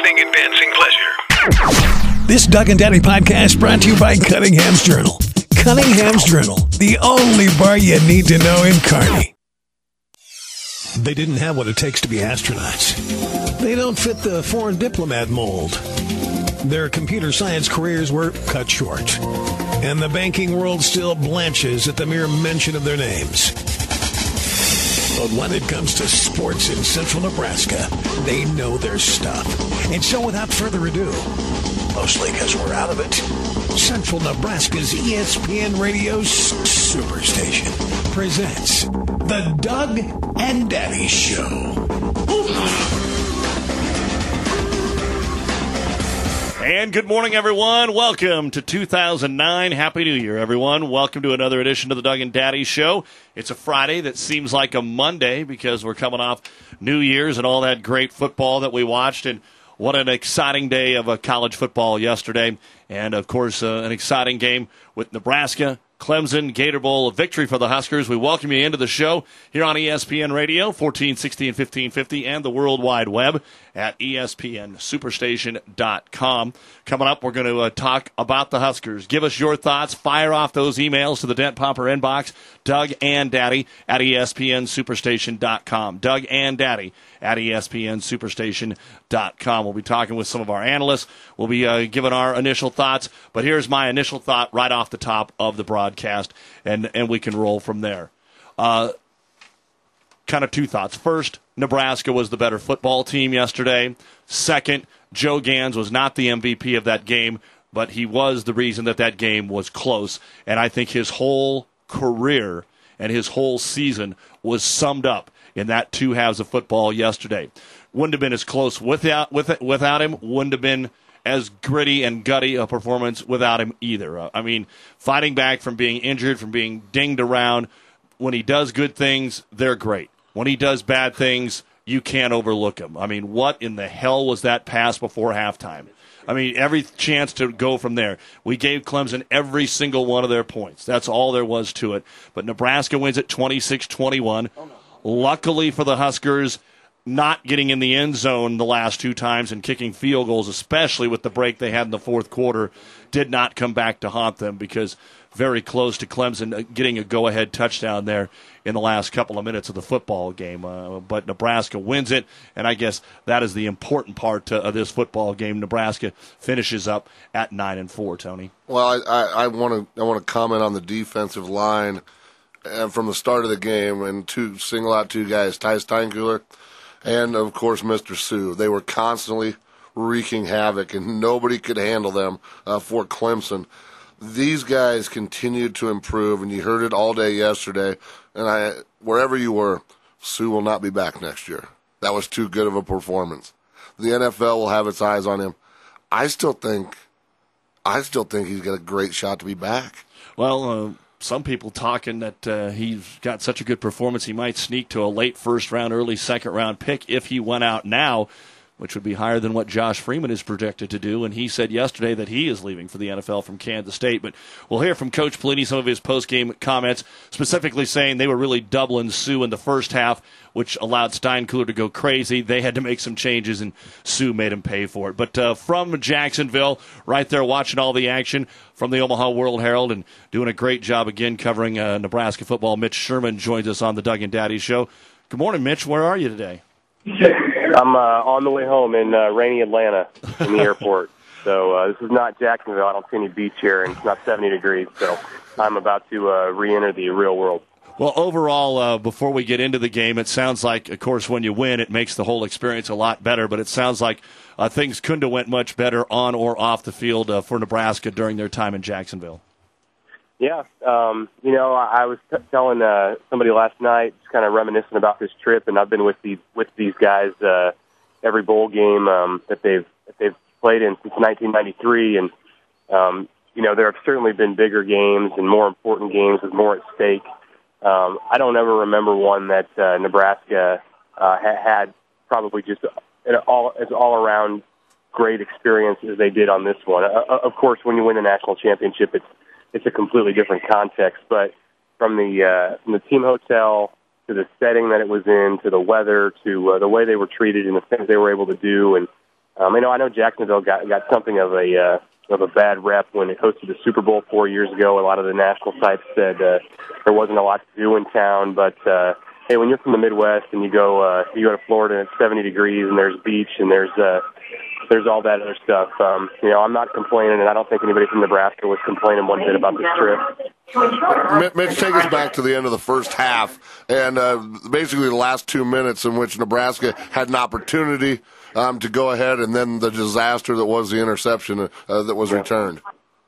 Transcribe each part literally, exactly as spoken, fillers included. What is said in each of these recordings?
entertaining and dancing pleasure. This Doug and Daddy podcast brought to you by Cunningham's Journal. Cunningham's Journal, the only bar you need to know in Kearney. They didn't have what it takes to be astronauts. They don't fit the foreign diplomat mold. Their computer science careers were cut short. And the banking world still blanches at the mere mention of their names. But when it comes to sports in central Nebraska, they know their stuff. And so without further ado, mostly because we're out of it, Central Nebraska's E S P N Radio Superstation presents The Doug and Daddy Show. And good morning, everyone. Welcome to two thousand nine. Happy New Year, everyone. Welcome to another edition of the Doug and Daddy Show. It's a Friday that seems like a Monday because we're coming off New Year's and all that great football that we watched. And what an exciting day of uh, college football yesterday. And, of course, uh, an exciting game with Nebraska, Clemson, Gator Bowl, a victory for the Huskers. We welcome you into the show here on E S P N Radio, fourteen sixty and fifteen fifty, and the World Wide Web at E S P N superstation dot com. Coming up, we're going to uh, talk about the Huskers. Give us your thoughts. Fire off those emails to the Dent Popper inbox, Doug and Daddy at E S P N superstation dot com. Doug and Daddy at E S P N superstation dot com. We'll be talking with some of our analysts. We'll be uh, giving our initial thoughts. But here's my initial thought right off the top of the broadcast, and, and we can roll from there. Uh, kind of two thoughts. First, Nebraska was the better football team yesterday. Second, Joe Gans was not the M V P of that game, but he was the reason that that game was close. And I think his whole career and his whole season was summed up in that two halves of football yesterday. Wouldn't have been as close without with, without him. Wouldn't have been as gritty and gutty a performance without him either. Uh, I mean, fighting back from being injured, from being dinged around. When he does good things, they're great. When he does bad things, you can't overlook him. I mean, what in the hell was that pass before halftime? I mean, every chance to go from there. We gave Clemson every single one of their points. That's all there was to it. But Nebraska wins at twenty-six twenty-one. Oh, no. Luckily for the Huskers, not getting in the end zone the last two times and kicking field goals, especially with the break they had in the fourth quarter, did not come back to haunt them because very close to Clemson getting a go-ahead touchdown there in the last couple of minutes of the football game. Uh, but Nebraska wins it, and I guess that is the important part to, of this football game. Nebraska finishes up at nine and four. Tony. Well, I want to I want to comment on the defensive line. And from the start of the game, and two single out two guys, Ty Steinkuhler and, of course, Mister Sue. They were constantly wreaking havoc, and nobody could handle them uh, for Clemson. These guys continued to improve, and you heard it all day yesterday. And I, wherever you were, Sue will not be back next year. That was too good of a performance. The N F L will have its eyes on him. I still think, I still think he's got a great shot to be back. Well, uh, some people talking that uh, he's got such a good performance he might sneak to a late first round, early second round pick if he went out now, which would be higher than what Josh Freeman is projected to do. And he said yesterday that he is leaving for the N F L from Kansas State. But we'll hear from Coach Pelini some of his post-game comments, specifically saying they were really doubling Sue in the first half, which allowed Steinkuhler to go crazy. They had to make some changes, and Sue made him pay for it. But uh, from Jacksonville, right there watching all the action from the Omaha World Herald and doing a great job again covering uh, Nebraska football, Mitch Sherman joins us on the Doug and Daddy Show. Good morning, Mitch. Where are you today? I'm uh, on the way home in uh, rainy Atlanta in the airport. So uh, this is not Jacksonville. I don't see any beach here, and it's not seventy degrees. So I'm about to uh, re-enter the real world. Well, overall, uh, before we get into the game, it sounds like, of course, when you win, it makes the whole experience a lot better. But it sounds like uh, things couldn't have went much better on or off the field uh, for Nebraska during their time in Jacksonville. Yeah, um, you know, I, I was t- telling uh, somebody last night, just kind of reminiscing about this trip, and I've been with these with these guys uh, every bowl game um, that they've that they've played in since nineteen ninety-three, and um, you know, there have certainly been bigger games and more important games with more at stake. Um, I don't ever remember one that uh, Nebraska uh, ha- had probably just an all as all around great experience as they did on this one. Uh, of course, when you win a national championship, it's it's a completely different context. But from the uh, from the team hotel to the setting that it was in, to the weather, to uh, the way they were treated and the things they were able to do, and Um, I know I know Jacksonville got got something of a uh, of a bad rep when it hosted the Super Bowl four years ago. A lot of the national sites said uh, there wasn't a lot to do in town, but uh, hey, when you're from the Midwest and you go uh, you go to Florida and it's seventy degrees and there's beach and there's uh, there's all that other stuff. Um, you know, I'm not complaining, and I don't think anybody from Nebraska was complaining one bit about this trip. Mitch, take us back to the end of the first half, and uh, basically the last two minutes in which Nebraska had an opportunity um, to go ahead, and then the disaster that was the interception uh, that was returned.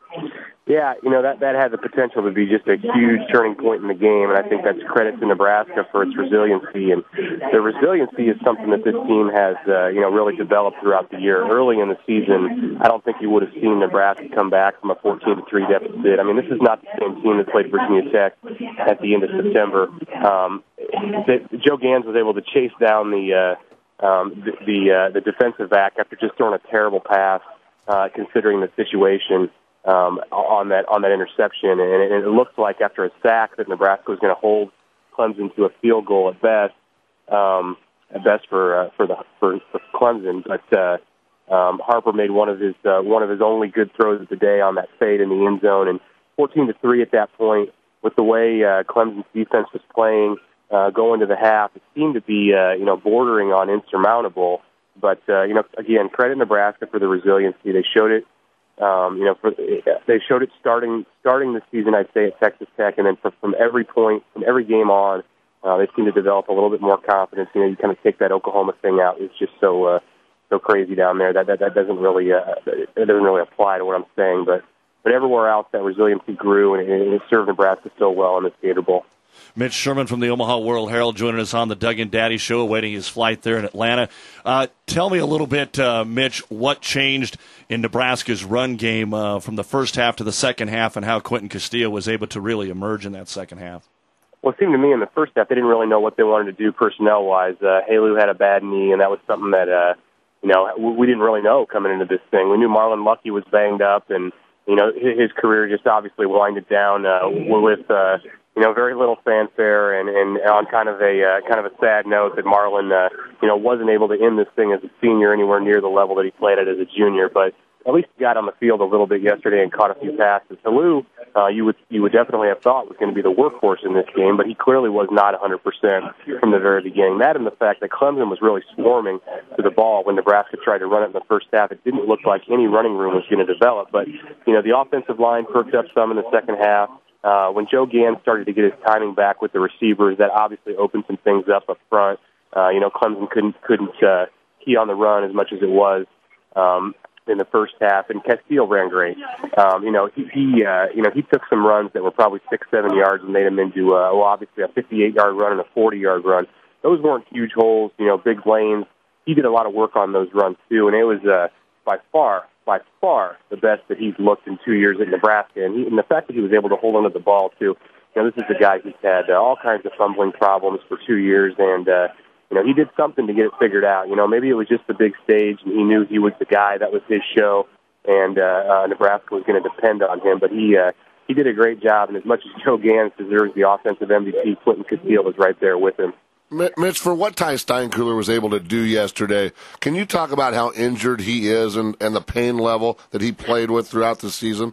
Yeah, you know, that, that had the potential to be just a huge turning point in the game, and I think that's credit to Nebraska for its resiliency. And the resiliency is something that this team has, uh, you know, really developed throughout the year. Early in the season, I don't think you would have seen Nebraska come back from a fourteen to three deficit. I mean, this is not the same team that played Virginia Tech at the end of September. Um, the, Joe Gans was able to chase down the uh, um, the the, uh, the defensive back after just throwing a terrible pass, uh, considering the situation. Um, on that on that interception, and it, it looked like after a sack that Nebraska was going to hold Clemson to a field goal at best, um, at best for uh, for the for, for Clemson. But uh, um, Harper made one of his uh, one of his only good throws of the day on that fade in the end zone, and fourteen to three at that point. With the way uh, Clemson's defense was playing uh, going to the half, it seemed to be uh, you know bordering on insurmountable. But uh, you know, again, credit Nebraska for the resiliency. They showed it. Um, you know, for, they showed it starting starting the season, I'd say, at Texas Tech, and then from, from every point, from every game on, uh, they seem to develop a little bit more confidence. You know, you kind of take that Oklahoma thing out; it's just so uh, so crazy down there that that, that doesn't really uh, it doesn't really apply to what I'm saying. But but everywhere else, that resiliency grew, and it, it served Nebraska so well in this Gator Bowl. Mitch Sherman from the Omaha World Herald joining us on the Doug and Daddy Show, awaiting his flight there in Atlanta. Uh, tell me a little bit, uh, Mitch, what changed in Nebraska's run game uh, from the first half to the second half, and how Quentin Castillo was able to really emerge in that second half? Well, it seemed to me in the first half they didn't really know what they wanted to do personnel-wise. Uh, Haleu had a bad knee, and that was something that uh, you know we didn't really know coming into this thing. We knew Marlon Lucky was banged up, and you know his career just obviously winded down uh, with. Uh, You know, very little fanfare, and, and on kind of a uh, kind of a sad note that Marlon, uh, you know, wasn't able to end this thing as a senior anywhere near the level that he played at as a junior. But at least he got on the field a little bit yesterday and caught a few passes. Haleu, uh, you would you would definitely have thought was going to be the workhorse in this game, but he clearly was not one hundred percent from the very beginning. That and the fact that Clemson was really swarming to the ball when Nebraska tried to run it in the first half. It didn't look like any running room was going to develop. But you know, the offensive line perked up some in the second half. Uh, when Joe Gans started to get his timing back with the receivers, that obviously opened some things up up front. Uh, you know, Clemson couldn't couldn't uh, key on the run as much as it was um, in the first half, and Castillo ran great. Um, you know, he, he uh, you know he took some runs that were probably six, seven yards and made them into uh, well, obviously a fifty-eight yard run and a forty yard run. Those weren't huge holes, you know, big lanes. He did a lot of work on those runs too, and it was uh, by far. by far the best that he's looked in two years at Nebraska. And, he, and the fact that he was able to hold onto the ball, too. You know, this is a guy who's had uh, all kinds of fumbling problems for two years, and, uh, you know, he did something to get it figured out. You know, maybe it was just the big stage, and he knew he was the guy. That was his show, and uh, uh, Nebraska was going to depend on him. But he uh, he did a great job, and as much as Joe Gans deserves the offensive M V P, Quentin Castillo was right there with him. Mitch, for what Ty Steinkuhler was able to do yesterday, can you talk about how injured he is and, and the pain level that he played with throughout the season?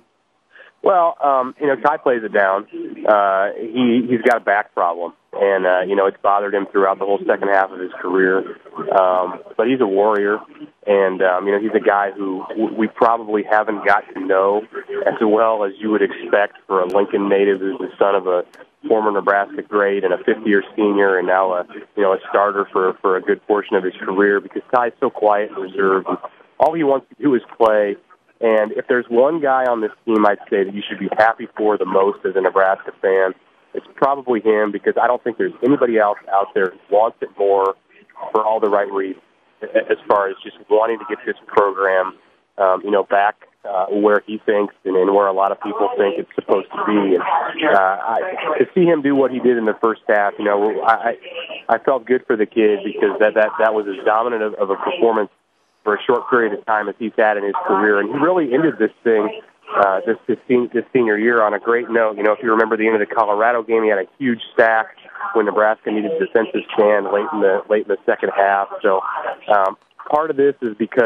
Well, um, you know, Ty plays it down. Uh, he, he's got a back problem, and, uh, you know, it's bothered him throughout the whole second half of his career. Um, but he's a warrior, and, um, you know, he's a guy who we probably haven't got to know as well as you would expect for a Lincoln native who's the son of a former Nebraska great and a fifth-year senior, and now a you know a starter for for a good portion of his career. Because Ty's so quiet and reserved, and all he wants to do is play. And if there's one guy on this team, I'd say that you should be happy for the most as a Nebraska fan, it's probably him. Because I don't think there's anybody else out there who wants it more for all the right reasons, as far as just wanting to get this program, um, you know, back. Uh, where he thinks and, and where a lot of people think it's supposed to be. And uh, I, to see him do what he did in the first half, you know, I I felt good for the kid because that, that, that was as dominant of, of a performance for a short period of time as he's had in his career. And he really ended this thing, uh, this, this, this senior year on a great note. You know, if you remember the end of the Colorado game, he had a huge sack when Nebraska needed a defensive stand late in the, late in the second half. So um, part of this is because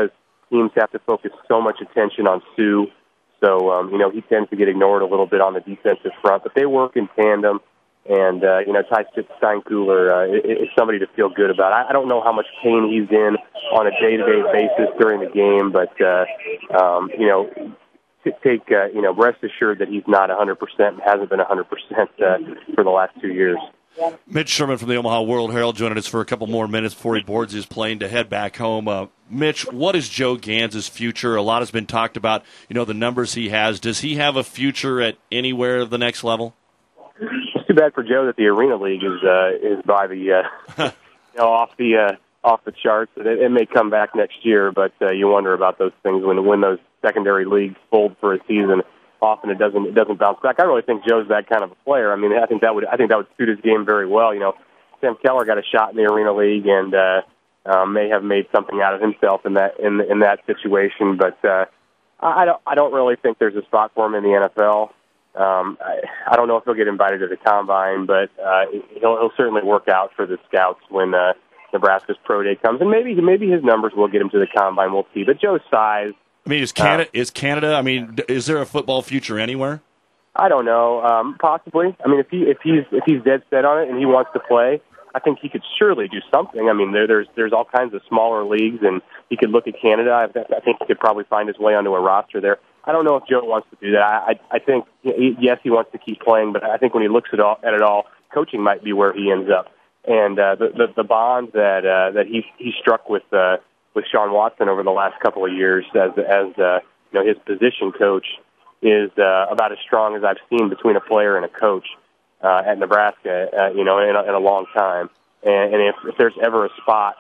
teams have to focus so much attention on Sue. So, um, you know, he tends to get ignored a little bit on the defensive front. But they work in tandem. And, uh, you know, Ty Steinkuhler uh, is somebody to feel good about. I, I don't know how much pain he's in on a day-to-day basis during the game, but, uh, um, you know, t- take, uh, you know, rest assured that he's not one hundred percent and hasn't been one hundred percent uh, for the last two years. Mitch Sherman from the Omaha World-Herald joining us for a couple more minutes before he boards his plane to head back home. Uh, Mitch, what is Joe Ganz' future? A lot has been talked about, you know, the numbers he has. Does he have a future at anywhere of the next level? It's too bad for Joe that the Arena League is uh, is by the uh, you know off the uh, off the charts. It, it may come back next year, but uh, you wonder about those things when when those secondary leagues fold for a season. Often it doesn't it doesn't bounce back. I really think Joe's that kind of a player. I mean, I think that would I think that would suit his game very well. You know, Sam Keller got a shot in the Arena League and uh, uh, may have made something out of himself in that in in that situation. But uh, I don't I don't really think there's a spot for him in the N F L. Um, I, I don't know if he'll get invited to the combine, but uh, he'll, he'll certainly work out for the scouts when uh, Nebraska's pro day comes, and maybe maybe his numbers will get him to the combine. We'll see. But Joe's size. I mean, is Canada? Uh, is Canada? I mean, is there a football future anywhere? I don't know. Um, possibly. I mean, if he if he's if he's dead set on it and he wants to play, I think he could surely do something. I mean, there, there's there's all kinds of smaller leagues, and he could look at Canada. I, I think he could probably find his way onto a roster there. I don't know if Joe wants to do that. I, I, I think, yes, he wants to keep playing, but I think when he looks at, all, at it all, coaching might be where he ends up. And uh, the, the the bond that uh, that he he struck with uh, with Sean Watson over the last couple of years as as uh, you know his position coach is uh, about as strong as I've seen between a player and a coach uh, at Nebraska. Uh, you know, in a, in a long time. And, and if, if there's ever a spot,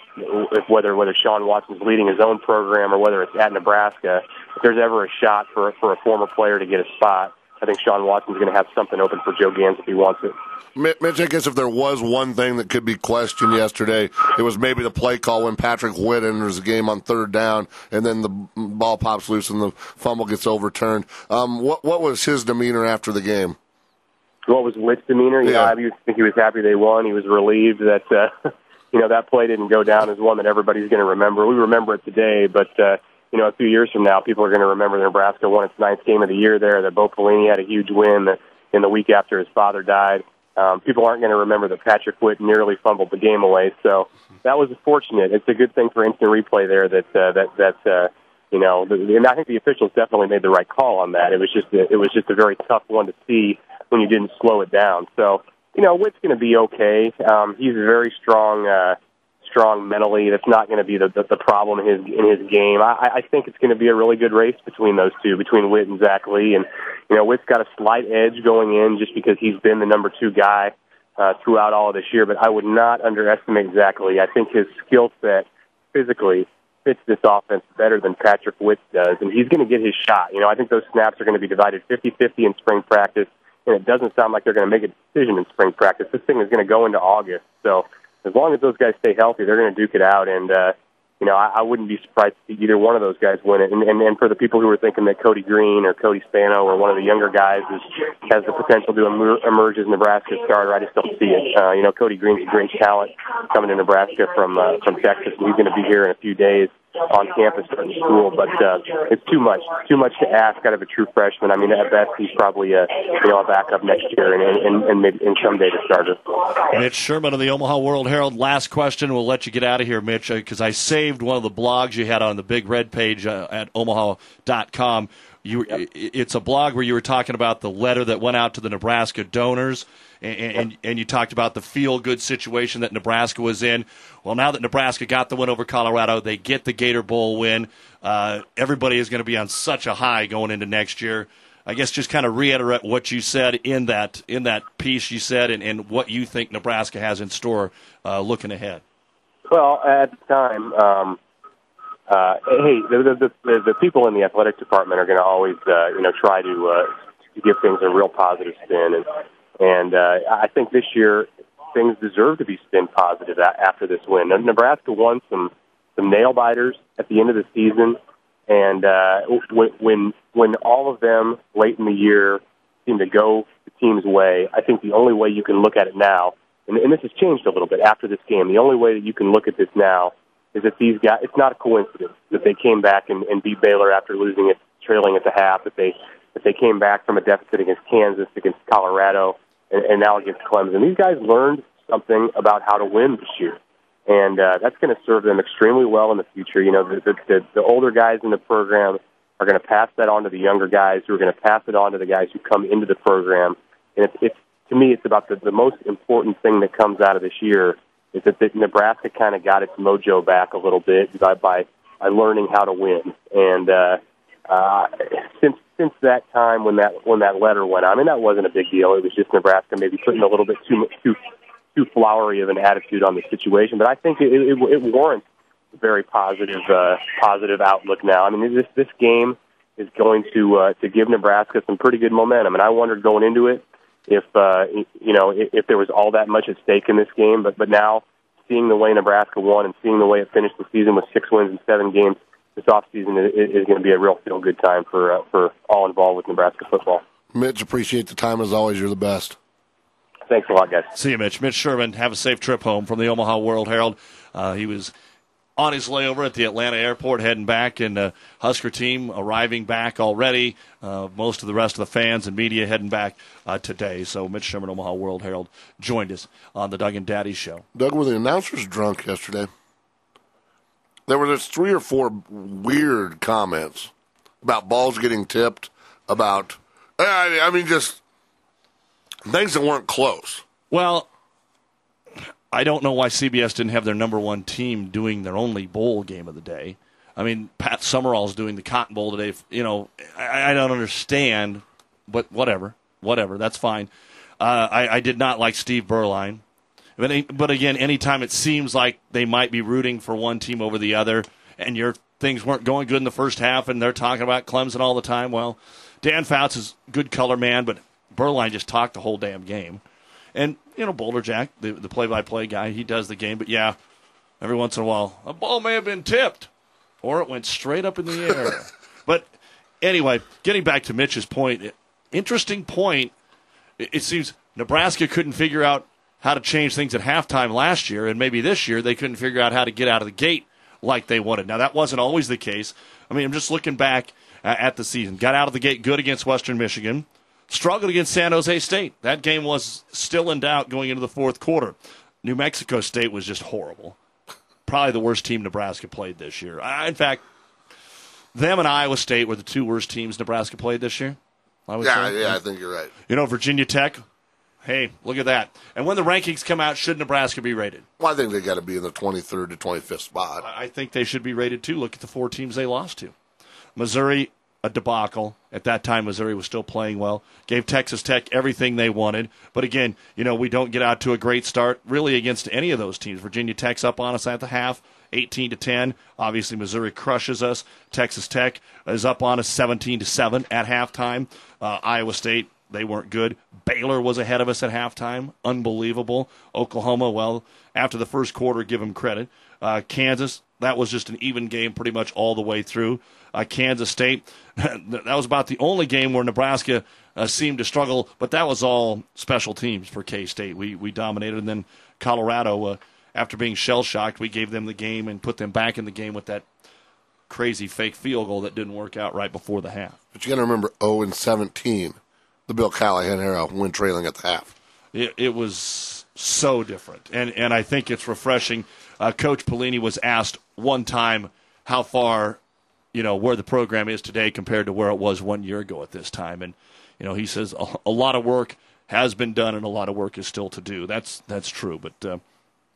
if whether whether Sean Watson's leading his own program or whether it's at Nebraska, if there's ever a shot for for a former player to get a spot, I think Sean Watson's going to have something open for Joe Ganz if he wants it. Mitch, I guess if there was one thing that could be questioned yesterday, it was maybe the play call when Patrick Witt enters the game on third down, and then the ball pops loose and the fumble gets overturned. Um, what what was his demeanor after the game? What was Witt's demeanor? You Yeah. know, I think he was happy they won. He was relieved that uh, you know that play didn't go down as one that everybody's going to remember. We remember it today, but uh, you know, a few years from now, people are going to remember that Nebraska won its ninth game of the year there. That Bo Pelini had a huge win in the week after his father died. Um, people aren't going to remember that Patrick Witt nearly fumbled the game away. So that was fortunate. It's a good thing for instant replay there that uh, that that uh, you know. The, and I think the officials definitely made the right call on that. It was just a, it was just a very tough one to see when you didn't slow it down. So you know, Witt's going to be okay. Um, he's very strong. Uh, strong mentally. That's not going to be the, the the problem in his in his game. I, I think it's going to be a really good race between those two, between Witt and Zach Lee. And you know, Witt's got a slight edge going in just because he's been the number two guy uh, throughout all of this year. But I would not underestimate Zach Lee. I think his skill set physically fits this offense better than Patrick Witt does, and he's going to get his shot. You know, I think those snaps are going to be divided fifty-fifty in spring practice, and it doesn't sound like they're going to make a decision in spring practice. This thing is going to go into August, so as long as those guys stay healthy, they're going to duke it out. And, uh, you know, I, I wouldn't be surprised to see either one of those guys win it. And, and, and for the people who are thinking that Cody Green or Cody Spano or one of the younger guys is, has the potential to emer- emerge as Nebraska's starter, I just don't see it. Uh, you know, Cody Green's a great talent coming to Nebraska from uh, from Texas, and he's going to be here in a few days on campus starting school. But uh, it's too much, too much to ask out of a true freshman. I mean, at best, he's probably a, you know, a backup next year and, and, and maybe and someday the starter. Mitch Sherman of the Omaha World-Herald. Last question. We'll let you get out of here, Mitch, because uh, I saved one of the blogs you had on the Big Red page uh, at omaha dot com. You, yep. It's a blog where you were talking about the letter that went out to the Nebraska donors, and, and, and you talked about the feel-good situation that Nebraska was in. Well, now that Nebraska got the win over Colorado, they get the Gator Bowl win. Uh, everybody is going to be on such a high going into next year. I guess just kind of reiterate what you said in that in that piece you said, and, and what you think Nebraska has in store uh, looking ahead. Well, at the time, um, uh, hey, the, the, the, the people in the athletic department are going to always, uh, you know, try to, uh, to give things a real positive spin, and and uh, I think this year things deserve to be spin positive after this win. Nebraska won some some nail biters at the end of the season, and uh, when when all of them late in the year seem to go the team's way, I think the only way you can look at it now, and, and this has changed a little bit after this game, the only way that you can look at this now is that these guys, it's not a coincidence that they came back and, and beat Baylor after losing it, trailing at the half, that they that they came back from a deficit against Kansas, against Colorado, and, and now against Clemson. These guys learned something about how to win this year, and uh, that's going to serve them extremely well in the future. You know, the, the, the, the older guys in the program are going to pass that on to the younger guys, who are going to pass it on to the guys who come into the program. And it's, it's to me, it's about the, the most important thing that comes out of this year is that the, Nebraska kind of got its mojo back a little bit by by, by learning how to win. And uh, uh, since since that time when that when that letter went out, I mean, that wasn't a big deal. It was just Nebraska maybe putting a little bit too too too flowery of an attitude on the situation. But I think it, it, it warrants a very positive uh, positive outlook now. I mean, this this game is going to uh, to give Nebraska some pretty good momentum. And I wondered going into it if uh, you know if, if there was all that much at stake in this game. But but now, seeing the way Nebraska won and seeing the way it finished the season with six wins in seven games, this offseason is, is going to be a real feel-good time for uh, for all involved with Nebraska football. Mitch, appreciate the time as always. You're the best. Thanks a lot, guys. See you, Mitch. Mitch Sherman, have a safe trip home from the Omaha World Herald. Uh, he was on his layover at the Atlanta airport, heading back, and the Husker team arriving back already. Uh, most of the rest of the fans and media heading back uh, today. So Mitch Sherman, Omaha World Herald, joined us on the Doug and Daddy Show. Doug, were the announcers drunk yesterday? There were just three or four weird comments about balls getting tipped, about, I mean, just things that weren't close. Well, I don't know why C B S didn't have their number one team doing their only bowl game of the day. I mean, Pat Summerall's doing the Cotton Bowl today. You know, I, I don't understand, but whatever. Whatever, that's fine. Uh, I, I did not like Steve Berline. But, but again, anytime it seems like they might be rooting for one team over the other, and your things weren't going good in the first half, and they're talking about Clemson all the time, well, Dan Fouts is a good color man, but Berline just talked the whole damn game. And, you know, Boulder Jack, the, the play-by-play guy, he does the game. But, yeah, every once in a while, a ball may have been tipped, or it went straight up in the air. But, anyway, getting back to Mitch's point, interesting point, it, it seems Nebraska couldn't figure out how to change things at halftime last year, and maybe this year they couldn't figure out how to get out of the gate like they wanted. Now, that wasn't always the case. I mean, I'm just looking back uh, at the season. Got out of the gate good against Western Michigan. Struggled against San Jose State. That game was still in doubt going into the fourth quarter. New Mexico State was just horrible. Probably the worst team Nebraska played this year. Uh, in fact, them and Iowa State were the two worst teams Nebraska played this year. I would yeah, say. yeah, I think you're right. You know, Virginia Tech, hey, look at that. And when the rankings come out, should Nebraska be rated? Well, I think they got to be in the twenty-third to twenty-fifth spot. I think they should be rated too. Look at the four teams they lost to. Missouri, a debacle. At that time, Missouri was still playing well. Gave Texas Tech everything they wanted. But again, you know, we don't get out to a great start really against any of those teams. Virginia Tech's up on us at the half, eighteen to ten. Obviously, Missouri crushes us. Texas Tech is up on us seventeen to seven at halftime. Uh, Iowa State, they weren't good. Baylor was ahead of us at halftime. Unbelievable. Oklahoma, well, after the first quarter, give them credit. Uh, Kansas, that was just an even game pretty much all the way through. Uh, Kansas State, that was about the only game where Nebraska uh, seemed to struggle, but that was all special teams for K-State. We we dominated, and then Colorado, uh, after being shell-shocked, we gave them the game and put them back in the game with that crazy fake field goal that didn't work out right before the half. But you got to remember oh and seventeen, the Bill Callahan era, when trailing at the half. It, it was so different, and, and I think it's refreshing. Uh, Coach Pelini was asked one time how far, you know, where the program is today compared to where it was one year ago at this time. And, you know, he says a, a lot of work has been done and a lot of work is still to do. That's that's true. But uh,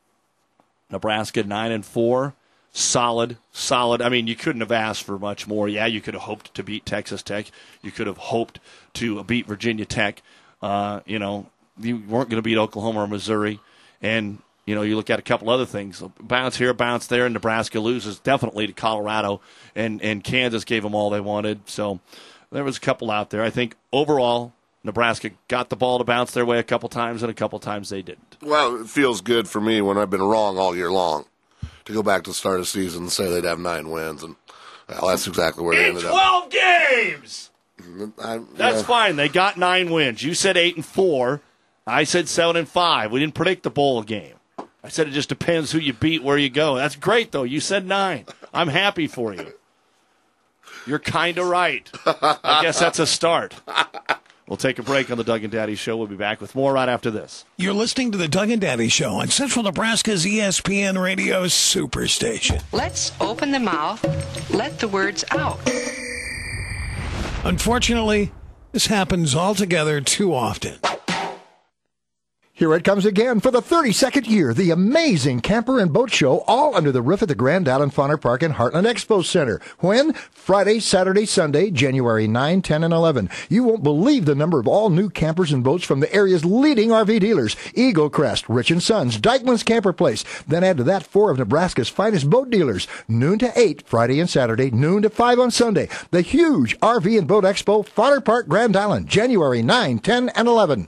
Nebraska nine and four, solid, solid. I mean, you couldn't have asked for much more. Yeah, you could have hoped to beat Texas Tech. You could have hoped to beat Virginia Tech. Uh, you know, you weren't going to beat Oklahoma or Missouri. And, you know, you look at a couple other things. Bounce here, bounce there, and Nebraska loses definitely to Colorado, and, and Kansas gave them all they wanted. So there was a couple out there. I think overall Nebraska got the ball to bounce their way a couple times, and a couple times they didn't. Well, it feels good for me when I've been wrong all year long to go back to the start of the season and say they'd have nine wins, and well, that's exactly where they In ended twelve up. games! I, That's yeah. fine. They got nine wins. You said eight and four. I said seven and five. We didn't predict the bowl game. I said it just depends who you beat, where you go. That's great, though. You said nine. I'm happy for you. You're kind of right. I guess that's a start. We'll take a break on the Doug and Daddy Show. We'll be back with more right after this. You're listening to the Doug and Daddy Show on Central Nebraska's E S P N Radio Superstation. Let's open the mouth, let the words out. Unfortunately, this happens altogether too often. Here it comes again for the thirty-second year, the amazing Camper and Boat Show, all under the roof at the Grand Island Fauna Park and Heartland Expo Center. When? Friday, Saturday, Sunday, January ninth, tenth, and eleventh. You won't believe the number of all new campers and boats from the area's leading R V dealers. Eagle Crest, Rich and Sons, Dykeman's Camper Place. Then add to that four of Nebraska's finest boat dealers. Noon to eight, Friday and Saturday, noon to five on Sunday. The huge R V and Boat Expo, Fauna Park, Grand Island, January ninth, tenth, and eleventh.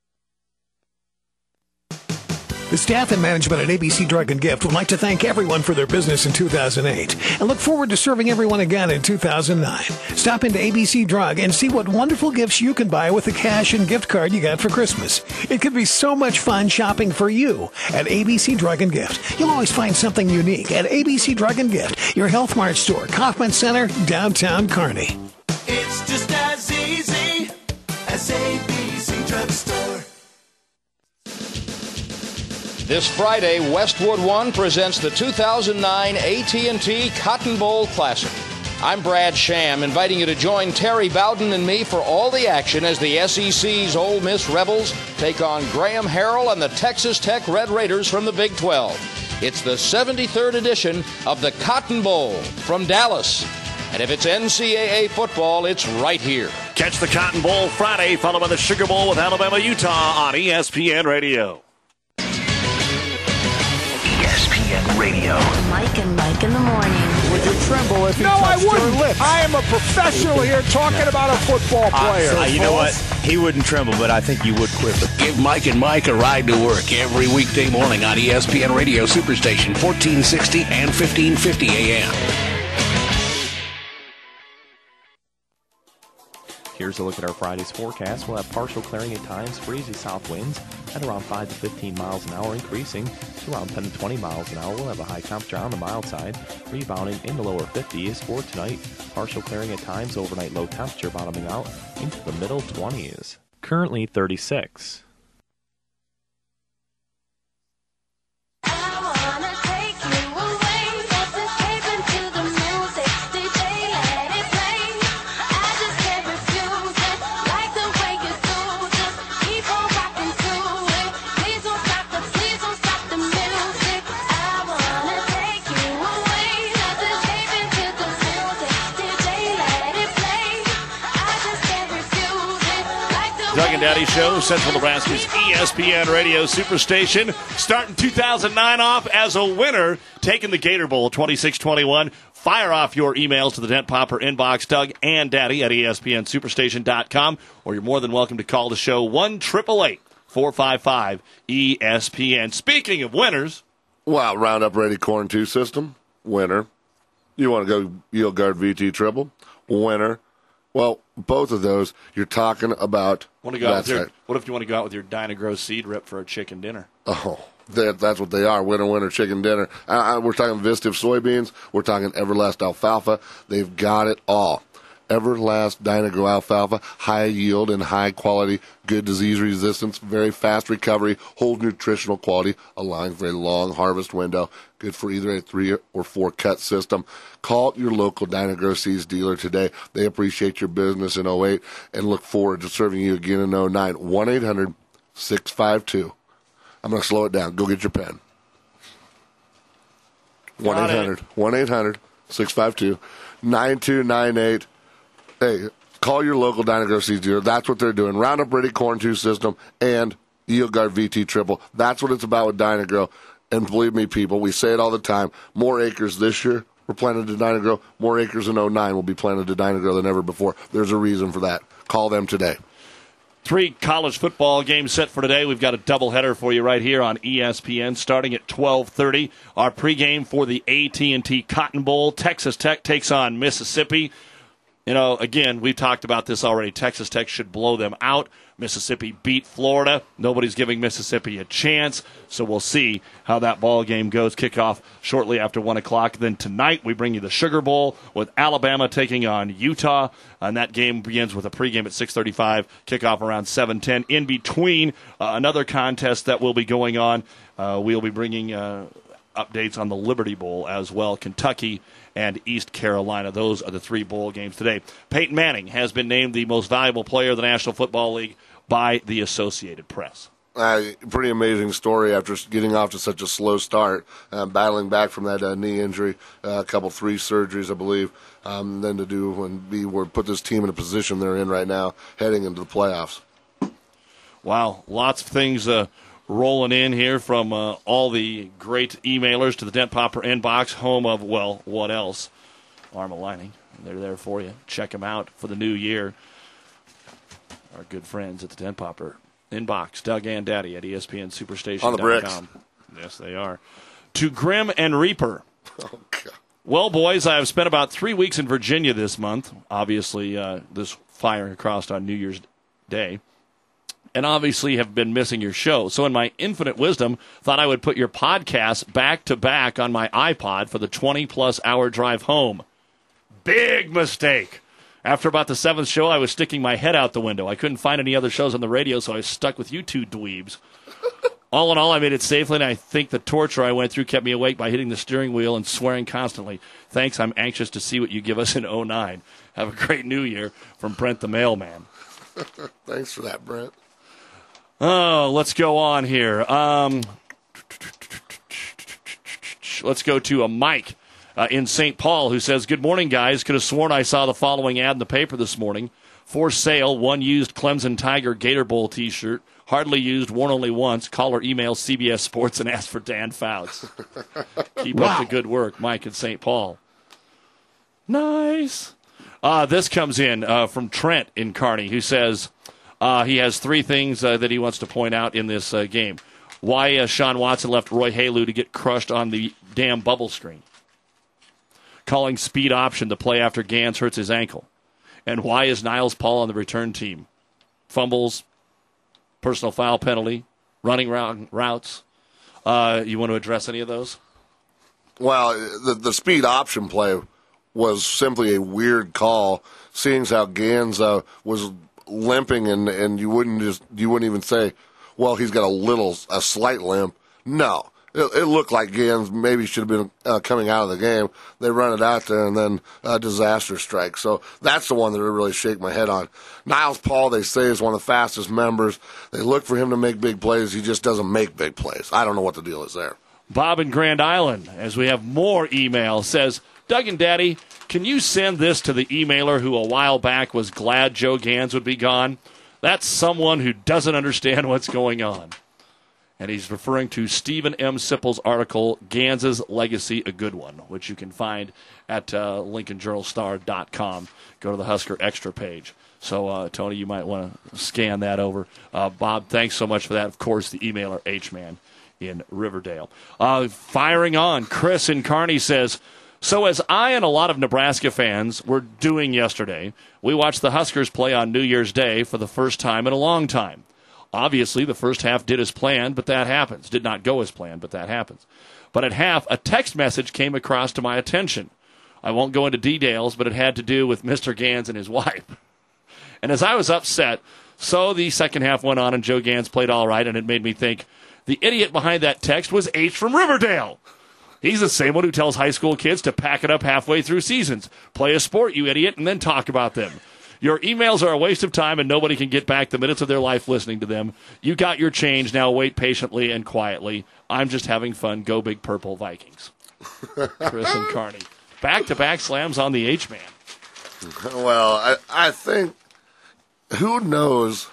The staff and management at A B C Drug and Gift would like to thank everyone for their business in two thousand eight and look forward to serving everyone again in two thousand nine. Stop into A B C Drug and see what wonderful gifts you can buy with the cash and gift card you got for Christmas. It could be so much fun shopping for you at A B C Drug and Gift. You'll always find something unique at A B C Drug and Gift, your Health Mart store, Kaufman Center, downtown Kearney. It's just as easy as A B C Drug Store. This Friday, Westwood One presents the two thousand nine A T and T Cotton Bowl Classic. I'm Brad Sham, inviting you to join Terry Bowden and me for all the action as the S E C's Ole Miss Rebels take on Graham Harrell and the Texas Tech Red Raiders from the Big twelve. It's the seventy-third edition of the Cotton Bowl from Dallas. And if it's N C double A football, it's right here. Catch the Cotton Bowl Friday, followed by the Sugar Bowl with Alabama, Utah on E S P N Radio. E S P N Radio. Mike and Mike in the morning. Would you tremble if you no, touched I wouldn't. your lips? I am a professional here talking about a football player. Uh, you know what? He wouldn't tremble, but I think you would quiver. Give Mike and Mike a ride to work every weekday morning on E S P N Radio Superstation fourteen sixty and fifteen fifty A M. Here's a look at our Friday's forecast. We'll have partial clearing at times, breezy south winds at around five to fifteen miles an hour, increasing to around ten to twenty miles an hour. We'll have a high temperature on the mild side, rebounding in the lower fifties. For tonight, partial clearing at times, overnight low temperature bottoming out into the middle twenties. Currently thirty-six. Doug and Daddy Show, Central Nebraska's E S P N Radio Superstation. Starting two thousand nine off as a winner, taking the Gator Bowl twenty-six twenty-one. Fire off your emails to the Dent Popper inbox, Doug and Daddy at E S P N Superstation dot com, or you're more than welcome to call the show one eight eight eight, four five five, E S P N. Speaking of winners. Well, Roundup Ready Corn two system, winner. You want to go Yield Guard V T triple, winner. Well, both of those, you're talking about. Want to go out with your, what if you want to go out with your Dynagrow seed rip for a chicken dinner? Oh, that, that's what they are, winner, winner, chicken dinner. Uh, we're talking Vistiv soybeans. We're talking Everlast alfalfa. They've got it all. Everlast Dynagrow alfalfa, high yield and high quality, good disease resistance, very fast recovery, whole nutritional quality, allowing for a long harvest window, good for either a three or four cut system. Call your local Dynagrow Seeds dealer today. They appreciate your business in oh eight and look forward to serving you again in oh nine. one eight hundred six five two. I'm going to slow it down. Go get your pen. one eight hundred one eight hundred six five two nine two nine eight. Hey, call your local Dynagrow Seeds dealer. That's what they're doing. Roundup Ready Corn two system and Yield Guard V T triple. That's what it's about with Dynagrow. And believe me, people, we say it all the time. More acres this year were planted to Dynagrow. More acres in oh nine will be planted to Dynagrow than ever before. There's a reason for that. Call them today. Three college football games set for today. We've got a doubleheader for you right here on E S P N starting at twelve thirty. Our pregame for the A T and T Cotton Bowl. Texas Tech takes on Mississippi. You know, again, we've talked about this already. Texas Tech should blow them out. Mississippi beat Florida. Nobody's giving Mississippi a chance, so we'll see how that ball game goes. Kickoff shortly after one o'clock. Then tonight we bring you the Sugar Bowl with Alabama taking on Utah, and that game begins with a pregame at six thirty-five, kickoff around seven ten. In between, uh, another contest that will be going on. Uh, we'll be bringing uh, updates on the Liberty Bowl as well. Kentucky and East Carolina. Those are the three bowl games today. Peyton Manning has been named the most valuable player of the National Football League by the Associated Press. Uh, pretty amazing story after getting off to such a slow start, uh, battling back from that uh, knee injury, uh, a couple, three surgeries, I believe, um, then to do and be where put this team in a position they're in right now, heading into the playoffs. Wow, lots of things uh, rolling in here from uh, all the great emailers to the Dent Popper inbox, home of, well, what else? Arma Lining. They're there for you. Check them out for the new year. Our good friends at the Dent Popper inbox, Doug and Daddy at E S P N Superstation. On the bricks. Yes, they are. To Grim and Reaper. Oh, God. Well, boys, I have spent about three weeks in Virginia this month. Obviously, uh, this firing across on New Year's Day. And obviously have been missing your show. So in my infinite wisdom, thought I would put your podcast back to back on my iPod for the twenty-plus hour drive home. Big mistake. After about the seventh show, I was sticking my head out the window. I couldn't find any other shows on the radio, so I was stuck with you two dweebs. All in all, I made it safely, and I think the torture I went through kept me awake by hitting the steering wheel and swearing constantly. Thanks, I'm anxious to see what you give us in oh nine. Have a great new year from Brent the Mailman. Thanks for that, Brent. Oh, let's go on here. Um, let's go to a Mike uh, in Saint Paul who says, good morning, guys. Could have sworn I saw the following ad in the paper this morning. For sale, one used Clemson Tiger Gator Bowl T-shirt. Hardly used, worn only once. Call or email C B S Sports and ask for Dan Fouts. Keep wow. up the good work, Mike in Saint Paul. Nice. Uh, this comes in uh, from Trent in Kearney who says, Uh, he has three things uh, that he wants to point out in this uh, game. Why uh, Sean Watson left Roy Halou to get crushed on the damn bubble screen. Calling speed option to play after Gans hurts his ankle. And why is Niles Paul on the return team? Fumbles, personal foul penalty, running route, routes. Uh, you want to address any of those? Well, the, the speed option play was simply a weird call, seeing as how Gans uh, was limping, and, and you wouldn't just you wouldn't even say, well, he's got a little, a slight limp. No, it, it looked like Gans maybe should have been uh, coming out of the game. They run it out there, and then a disaster strike. So that's the one that I really shake my head on. Niles Paul, they say, is one of the fastest members. They look for him to make big plays. He just doesn't make big plays. I don't know what the deal is there. Bob in Grand Island, as we have more email, says, Doug and Daddy, can you send this to the emailer who a while back was glad Joe Gans would be gone? That's someone who doesn't understand what's going on. And he's referring to Stephen M. Sippel's article, Gans's Legacy, a Good One, which you can find at uh, Lincoln Journal Star dot com. Go to the Husker Extra page. So, uh, Tony, you might want to scan that over. Uh, Bob, thanks so much for that. Of course, the emailer, H-Man in Riverdale. Uh, firing on, Chris in Kearney says, so as I and a lot of Nebraska fans were doing yesterday, we watched the Huskers play on New Year's Day for the first time in a long time. Obviously, the first half did as planned, but that happens. Did not go as planned, but that happens. But at half, a text message came across to my attention. I won't go into details, but it had to do with Mister Gans and his wife. And as I was upset, so the second half went on and Joe Gans played all right, and it made me think, the idiot behind that text was H from Riverdale. He's the same one who tells high school kids to pack it up halfway through seasons. Play a sport, you idiot, and then talk about them. Your emails are a waste of time, and nobody can get back the minutes of their life listening to them. You got your change. Now wait patiently and quietly. I'm just having fun. Go Big Purple Vikings. Chris and Kearney. Back-to-back slams on the H-Man. Well, I, I think, who knows,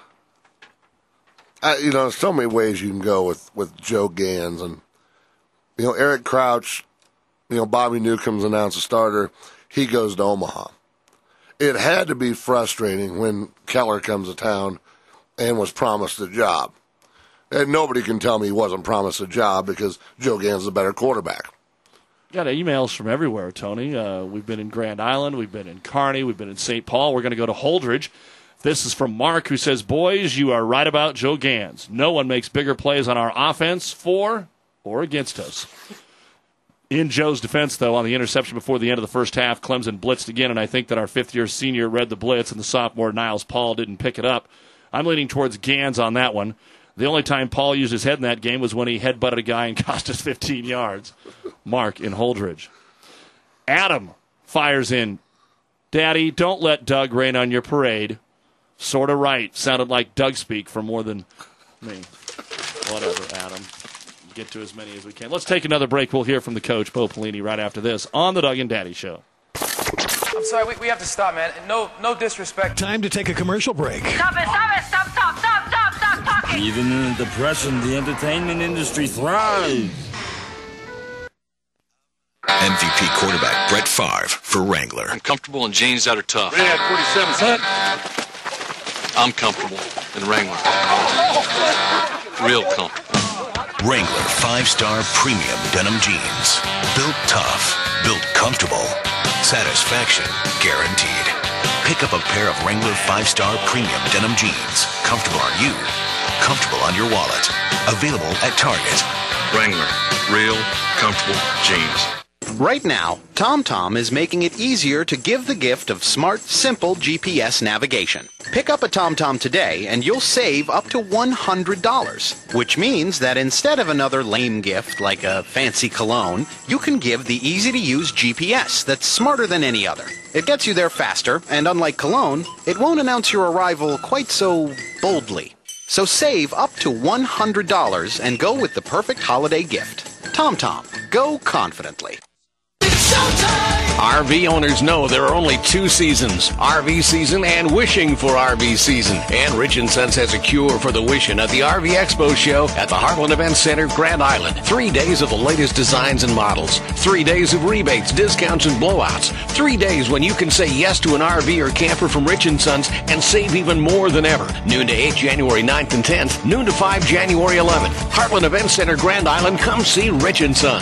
I, you know, there's so many ways you can go with, with Joe Gans. And, you know, Eric Crouch, you know, Bobby Newcomb's announced a starter. He goes to Omaha. It had to be frustrating when Keller comes to town and was promised a job. And nobody can tell me he wasn't promised a job because Joe Gans is a better quarterback. Got emails from everywhere, Tony. Uh, we've been in Grand Island. We've been in Kearney. We've been in Saint Paul. We're going to go to Holdridge. This is from Mark, who says, boys, you are right about Joe Gans. No one makes bigger plays on our offense for or against us. In Joe's defense, though, on the interception before the end of the first half, Clemson blitzed again, and I think that our fifth-year senior read the blitz, and the sophomore Niles Paul didn't pick it up. I'm leaning towards Gans on that one. The only time Paul used his head in that game was when he headbutted a guy and cost us fifteen yards. Mark in Holdridge. Adam fires in, Daddy, don't let Doug rain on your parade. Sort of right. Sounded like Doug speak for more than me. Whatever, Adam. Get to as many as we can. Let's take another break. We'll hear from the coach, Bo Pelini, right after this on the Doug and Daddy Show. I'm sorry, we, we have to stop, man. No no disrespect. Time to take a commercial break. Stop it, stop it, stop, stop, stop, stop, stop talking. Even in the depression, the entertainment industry thrives. M V P quarterback Brett Favre for Wrangler. I'm comfortable in jeans that are tough. Red forty-seven, son. I'm comfortable in Wrangler. Real comfortable. Wrangler five-star premium denim jeans. Built tough. Built comfortable. Satisfaction guaranteed. Pick up a pair of Wrangler five-star premium denim jeans. Comfortable on you. Comfortable on your wallet. Available at Target. Wrangler. Real comfortable jeans. Right now, TomTom is making it easier to give the gift of smart, simple G P S navigation. Pick up a TomTom today and you'll save up to one hundred dollars, which means that instead of another lame gift like a fancy cologne, you can give the easy-to-use G P S that's smarter than any other. It gets you there faster, and unlike cologne, it won't announce your arrival quite so boldly. So save up to one hundred dollars and go with the perfect holiday gift. TomTom. Go confidently. R V owners know there are only two seasons, R V season and wishing for R V season. And Rich and Sons has a cure for the wishing at the R V Expo show at the Heartland Event Center, Grand Island. Three days of the latest designs and models. Three days of rebates, discounts, and blowouts. Three days when you can say yes to an R V or camper from Rich and Sons and save even more than ever. Noon to eight, January ninth and tenth. Noon to five, January eleventh. Heartland Event Center, Grand Island. Come see Rich and Sons.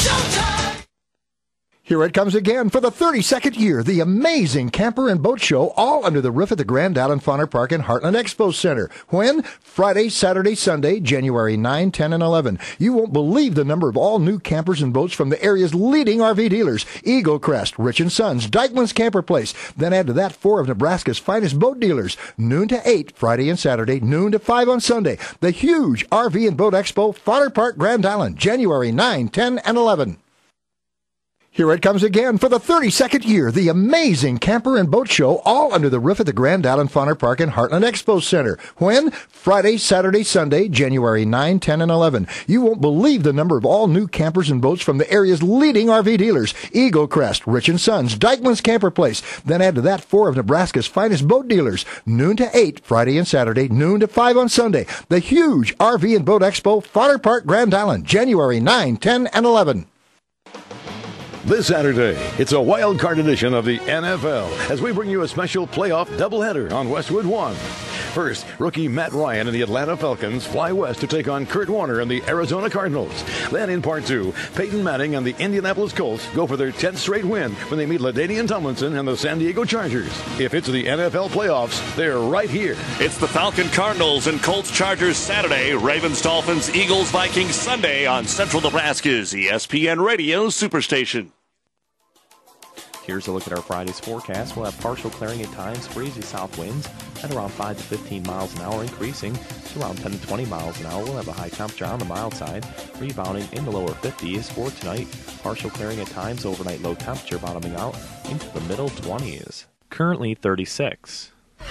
Here it comes again for the thirty-second year, the amazing Camper and Boat Show, all under the roof at the Grand Island Fawner Park and Heartland Expo Center. When? Friday, Saturday, Sunday, January ninth, tenth, and eleventh. You won't believe the number of all new campers and boats from the area's leading R V dealers. Eagle Crest, Rich and Sons, Dykeman's Camper Place. Then add to that four of Nebraska's finest boat dealers. Noon to eight, Friday and Saturday, noon to five on Sunday. The huge R V and Boat Expo, Fawner Park, Grand Island, January ninth, tenth, and eleventh. Here it comes again for the thirty-second year, the amazing Camper and Boat Show, all under the roof at the Grand Island Fawner Park and Heartland Expo Center. When? Friday, Saturday, Sunday, January ninth, tenth, and eleventh. You won't believe the number of all new campers and boats from the area's leading R V dealers. Eagle Crest, Rich and Sons, Dykeman's Camper Place. Then add to that four of Nebraska's finest boat dealers. Noon to eight, Friday and Saturday, noon to five on Sunday. The huge R V and Boat Expo, Fawner Park, Grand Island, January ninth, tenth, and eleventh. This Saturday, it's a wild card edition of the N F L as we bring you a special playoff doubleheader on Westwood One. First, rookie Matt Ryan and the Atlanta Falcons fly west to take on Kurt Warner and the Arizona Cardinals. Then in part two, Peyton Manning and the Indianapolis Colts go for their tenth straight win when they meet LaDainian Tomlinson and the San Diego Chargers. If it's the N F L playoffs, they're right here. It's the Falcon Cardinals and Colts Chargers Saturday, Ravens Dolphins Eagles Vikings Sunday on Central Nebraska's E S P N Radio Superstation. Here's a look at our Friday's forecast. We'll have partial clearing at times, breezy south winds at around five to fifteen miles an hour, increasing to around ten to twenty miles an hour. We'll have a high temperature on the mild side, rebounding in the lower fifties. For tonight, partial clearing at times, overnight low temperature bottoming out into the middle twenties. Currently thirty-six.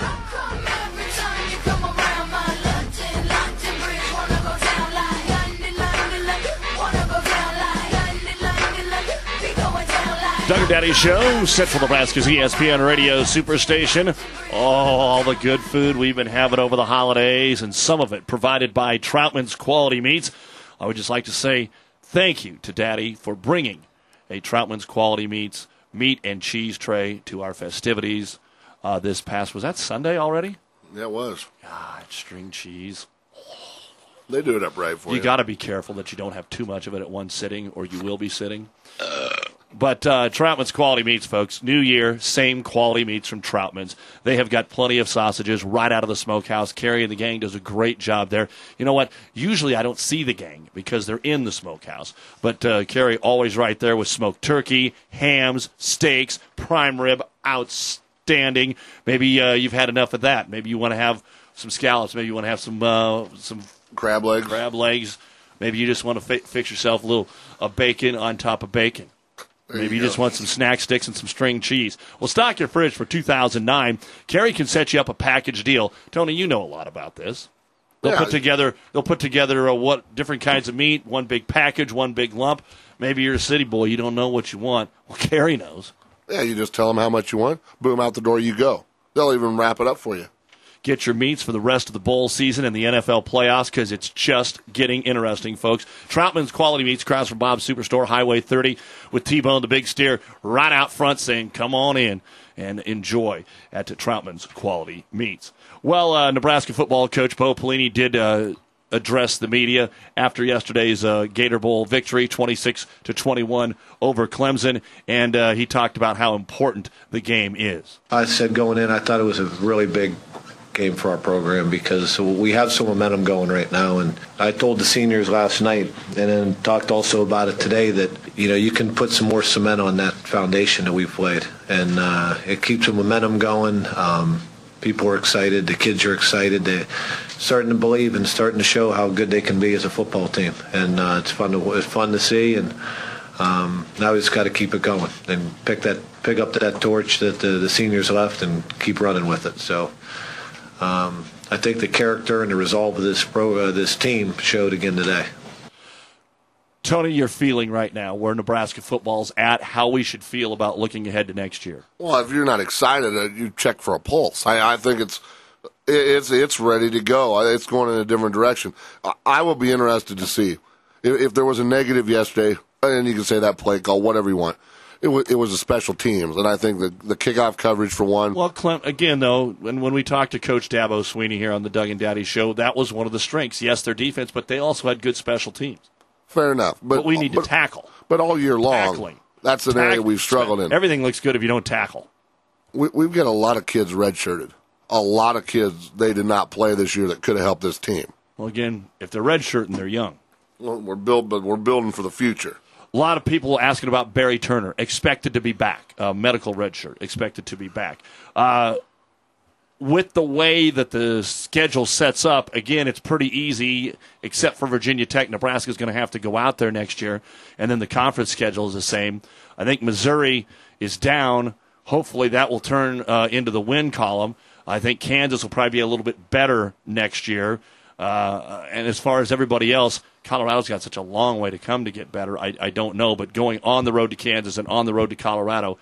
Doug and Daddy Show, Central Nebraska's E S P N Radio Superstation. Oh, all the good food we've been having over the holidays, and some of it provided by Troutman's Quality Meats. I would just like to say thank you to Daddy for bringing a Troutman's Quality Meats meat and cheese tray to our festivities uh, this past, was that Sunday already? Yeah, it was. God, string cheese. They do it up right for you. You got to be careful that you don't have too much of it at one sitting, or you will be sitting. Uh, But uh, Troutman's Quality Meats, folks. New year, same quality meats from Troutman's. They have got plenty of sausages right out of the smokehouse. Carrie and the gang does a great job there. You know what? Usually I don't see the gang because they're in the smokehouse. But uh, Carrie always right there with smoked turkey, hams, steaks, prime rib, outstanding. Maybe uh, you've had enough of that. Maybe you want to have some scallops. Maybe you want to have some uh, some crab legs. Crab legs. Maybe you just want to fi- fix yourself a little uh, bacon on top of bacon. There Maybe you you just go. want some snack sticks and some string cheese. Well, stock your fridge for two thousand nine. Carrie can set you up a package deal. Tony, you know a lot about this. They'll Yeah. put together. They'll put together uh, what different kinds of meat, one big package, one big lump. Maybe you're a city boy, you don't know what you want. Well, Carrie knows. Yeah, you just tell them how much you want. Boom, out the door you go. They'll even wrap it up for you. Get your meats for the rest of the bowl season and the N F L playoffs because it's just getting interesting, folks. Troutman's Quality Meats across from Bob's Superstore, Highway thirty, with T-Bone the Big Steer right out front saying, come on in and enjoy at Troutman's Quality Meats. Well, uh, Nebraska football coach Bo Pelini did uh, address the media after yesterday's uh, Gator Bowl victory, twenty-six to twenty-one over Clemson, and uh, he talked about how important the game is. I said going in, I thought it was a really big game for our program because we have some momentum going right now, and I told the seniors last night and then talked also about it today that you know you can put some more cement on that foundation that we've laid, and uh, it keeps the momentum going. Um, people are excited, the kids are excited, they're starting to believe and starting to show how good they can be as a football team, and uh, it's fun to it's fun to see, and um, now we just got to keep it going and pick that pick up that torch that the, the seniors left and keep running with it. So. Um, I think the character and the resolve of this pro, uh, this team showed again today. Tony, your feeling right now where Nebraska football's at, how we should feel about looking ahead to next year? Well, if you're not excited, uh, you check for a pulse. I, I think it's it's it's ready to go. It's going in a different direction. I, I will be interested to see if, if there was a negative yesterday, and you can say that play call, whatever you want. It was, it was the special teams, and I think the, the kickoff coverage for one. Well, Clem, again, though, when, when we talked to Coach Dabo Sweeney here on the Doug and Daddy show, that was one of the strengths. Yes, their defense, but they also had good special teams. Fair enough. But, but we need but, to tackle. But all year long, Tackling. that's an Tack- area we've struggled in. Everything looks good if you don't tackle. We, we've got a lot of kids redshirted. A lot of kids they did not play this year that could have helped this team. Well, again, if they're redshirting, they're young. Well, we're build, but we're building for the future. A lot of people asking about Barry Turner, expected to be back. Uh, medical redshirt, expected to be back. Uh, with the way that the schedule sets up, again, it's pretty easy, except for Virginia Tech. Nebraska's going to have to go out there next year, and then the conference schedule is the same. I think Missouri is down. Hopefully that will turn uh, into the win column. I think Kansas will probably be a little bit better next year. Uh, and as far as everybody else, Colorado's got such a long way to come to get better. I, I don't know, but going on the road to Kansas and on the road to Colorado,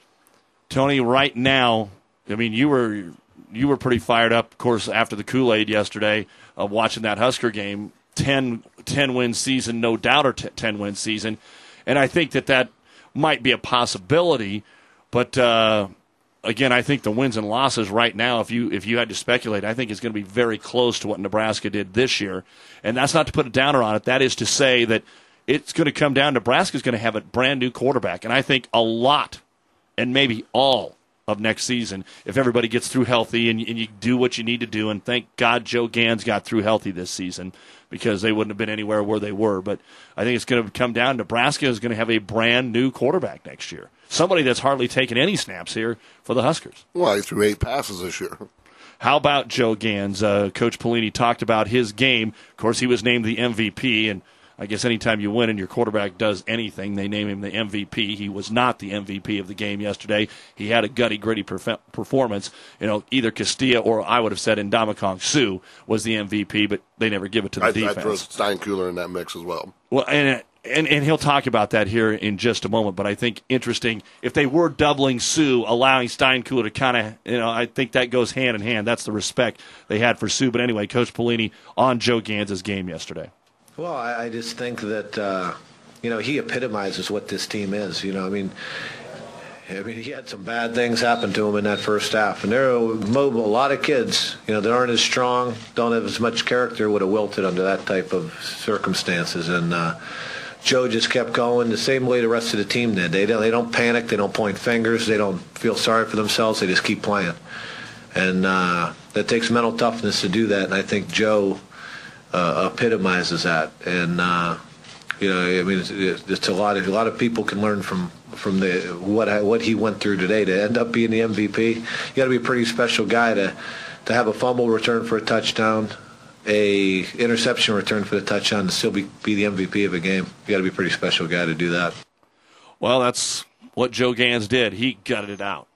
Tony, right now, I mean, you were you were pretty fired up, of course, after the Kool-Aid yesterday, uh, watching that Husker game. ten, ten-win season, no doubt, or ten-win season. And I think that that might be a possibility, but uh, again, I think the wins and losses right now, if you if you had to speculate, I think it's going to be very close to what Nebraska did this year. And that's not to put a downer on it. That is to say that it's going to come down. Nebraska's going to have a brand-new quarterback. And I think a lot, and maybe all, of next season, if everybody gets through healthy and, and you do what you need to do. And thank God Joe Gans got through healthy this season because they wouldn't have been anywhere where they were. But I think it's going to come down. Nebraska is going to have a brand-new quarterback next year. Somebody that's hardly taken any snaps here for the Huskers. Well, he threw eight passes this year. How about Joe Gans? Uh, Coach Pelini talked about his game. Of course, he was named the M V P, and I guess anytime you win and your quarterback does anything, they name him the M V P. He was not the M V P of the game yesterday. He had a gutty, gritty perf- performance. You know, either Castilla or I would have said Ndamukong Suh was the M V P, but they never give it to the I, defense. I throw Steinkuhler in that mix as well. Well, and and and he'll talk about that here in just a moment. But I think interesting if they were doubling Suh, allowing Steinkuhler to kind of, you know, I think that goes hand in hand. That's the respect they had for Suh. But anyway, Coach Pelini on Joe Gans' game yesterday. Well, I, I just think that uh, you know he epitomizes what this team is. You know, I mean. I mean, he had some bad things happen to him in that first half. And there are a lot of kids, you know, that aren't as strong, don't have as much character, would have wilted under that type of circumstances. And uh, Joe just kept going the same way the rest of the team did. They don't, they don't panic. They don't point fingers. They don't feel sorry for themselves. They just keep playing. And uh, that takes mental toughness to do that, and I think Joe uh, epitomizes that. And, uh, you know, I mean, it's, it's a lot of, a lot of people can learn from, from the what I, what he went through today to end up being the M V P. You got to be a pretty special guy to, to have a fumble return for a touchdown, a interception return for the touchdown, and still be, be the M V P of a game. You got to be a pretty special guy to do that. Well, that's what Joe Gans did. He gutted it out.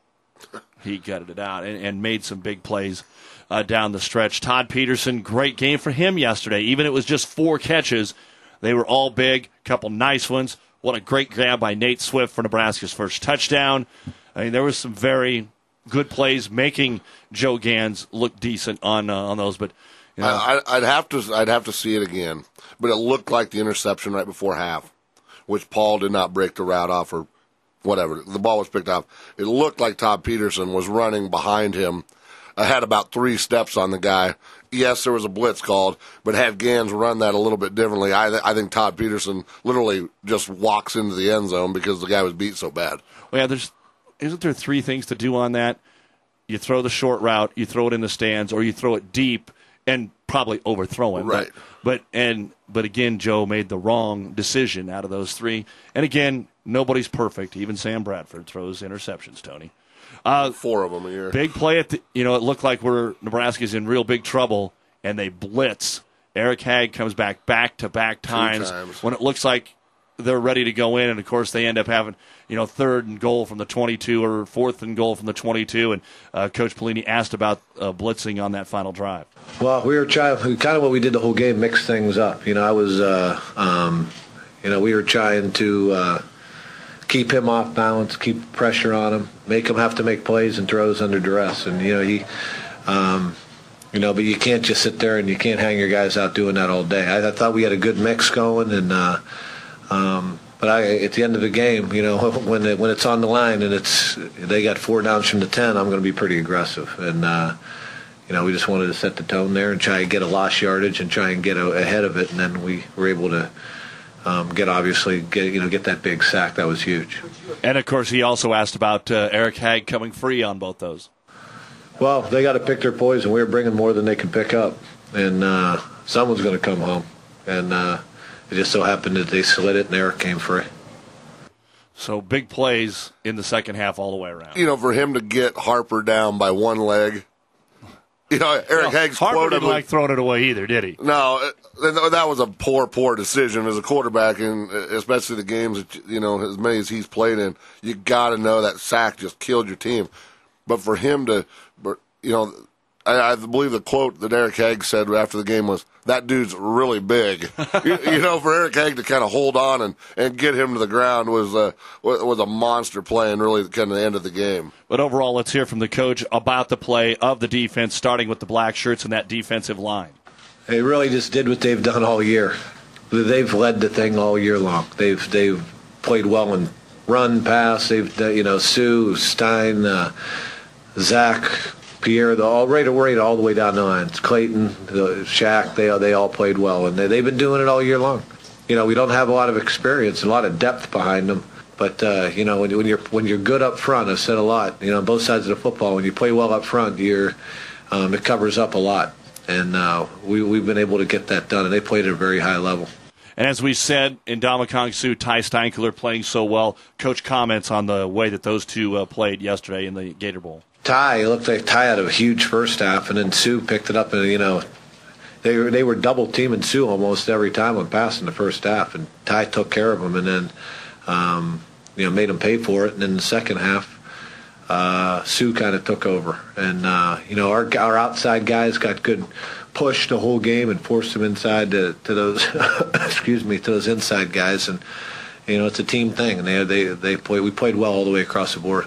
He gutted it out and, and made some big plays uh, down the stretch. Todd Peterson, great game for him yesterday. Even it was just four catches, they were all big, a couple nice ones. What a great grab by Nate Swift for Nebraska's first touchdown. I mean, there was some very good plays making Joe Gans look decent on uh, on those. But you know. I, I'd have to I'd have to see it again. But it looked like the interception right before half, which Paul did not break the route off or whatever. The ball was picked off. It looked like Todd Peterson was running behind him. I had about three steps on the guy. Yes, there was a blitz called, but had Gans run that a little bit differently, I, th- I think Todd Peterson literally just walks into the end zone because the guy was beat so bad. Well, yeah, there's isn't there three things to do on that? You throw the short route, you throw it in the stands, or you throw it deep and probably overthrow him. Right. But, but and but again, Joe made the wrong decision out of those three. And again, nobody's perfect. Even Sam Bradford throws interceptions, Tony. Uh, Four of them a year. Big play at the, you know, it looked like we're Nebraska's in real big trouble, and they blitz. Eric Hagg comes back back-to-back times, times when it looks like they're ready to go in, and, of course, they end up having, you know, third and goal from the twenty-two or fourth and goal from the twenty-two, and uh, Coach Pelini asked about uh, blitzing on that final drive. Well, we were trying, kind of what we did the whole game, mix things up. You know, I was, uh, um, you know, we were trying to uh, keep him off balance, keep pressure on him, make him have to make plays and throws under duress. And, you know, he, um, you know, but you can't just sit there and you can't hang your guys out doing that all day. I, I thought we had a good mix going, and, uh, um, but I, at the end of the game, you know, when it, when it's on the line and it's they got four downs from the ten, I'm going to be pretty aggressive. And, uh, you know, we just wanted to set the tone there and try and get a lost yardage and try and get a, ahead of it. And then we were able to um, get, obviously, get you know, get that big sack. That was huge. And, of course, he also asked about uh, Eric Hagg coming free on both those. Well, they got to pick their poison. We were bringing more than they could pick up. And uh, someone's going to come home. And uh, it just so happened that they slid it and Eric came free. So big plays in the second half all the way around. You know, for him to get Harper down by one leg. You know, Eric well, Hagg's Harper quote didn't like throwing it away either, did he? No, that was a poor, poor decision as a quarterback, and especially the games that, you know, as many as he's played in. You got to know that sack just killed your team. But for him to, you know, I, I believe the quote that Eric Hagg said after the game was, "That dude's really big." you, you know, for Eric Hagg to kind of hold on and, and get him to the ground was a, was a monster play and really kind of the end of the game. But overall, let's hear from the coach about the play of the defense, starting with the black shirts and that defensive line. They really just did what they've done all year. They've led the thing all year long. They've they've played well in run, pass. They've you know Sue, Stein, uh, Zach, Pierre, the all right right all the way down the line. Clayton, the, Shaq, they they all played well, and they, they've been doing it all year long. You know, we don't have a lot of experience, a lot of depth behind them, but uh, you know, when, when you're when you're good up front, I've said a lot. You know, on both sides of the football, when you play well up front, you're um, it covers up a lot, and uh, we we've been able to get that done, and they played at a very high level. And as we said, Ndamukong Suh, Ty Steinkuhler playing so well. Coach comments on the way that those two uh, played yesterday in the Gator Bowl. Ty, it looked like Ty had a huge first half, and then Sue picked it up, and, you know, they were, they were double-teaming Sue almost every time on pass in the first half, and Ty took care of him and then, um, you know, made him pay for it. And then in the second half, uh, Sue kind of took over. And, uh, you know, our our outside guys got good push the whole game and forced them inside to, to those, excuse me, to those inside guys. And, you know, it's a team thing, and they they they play, we played well all the way across the board.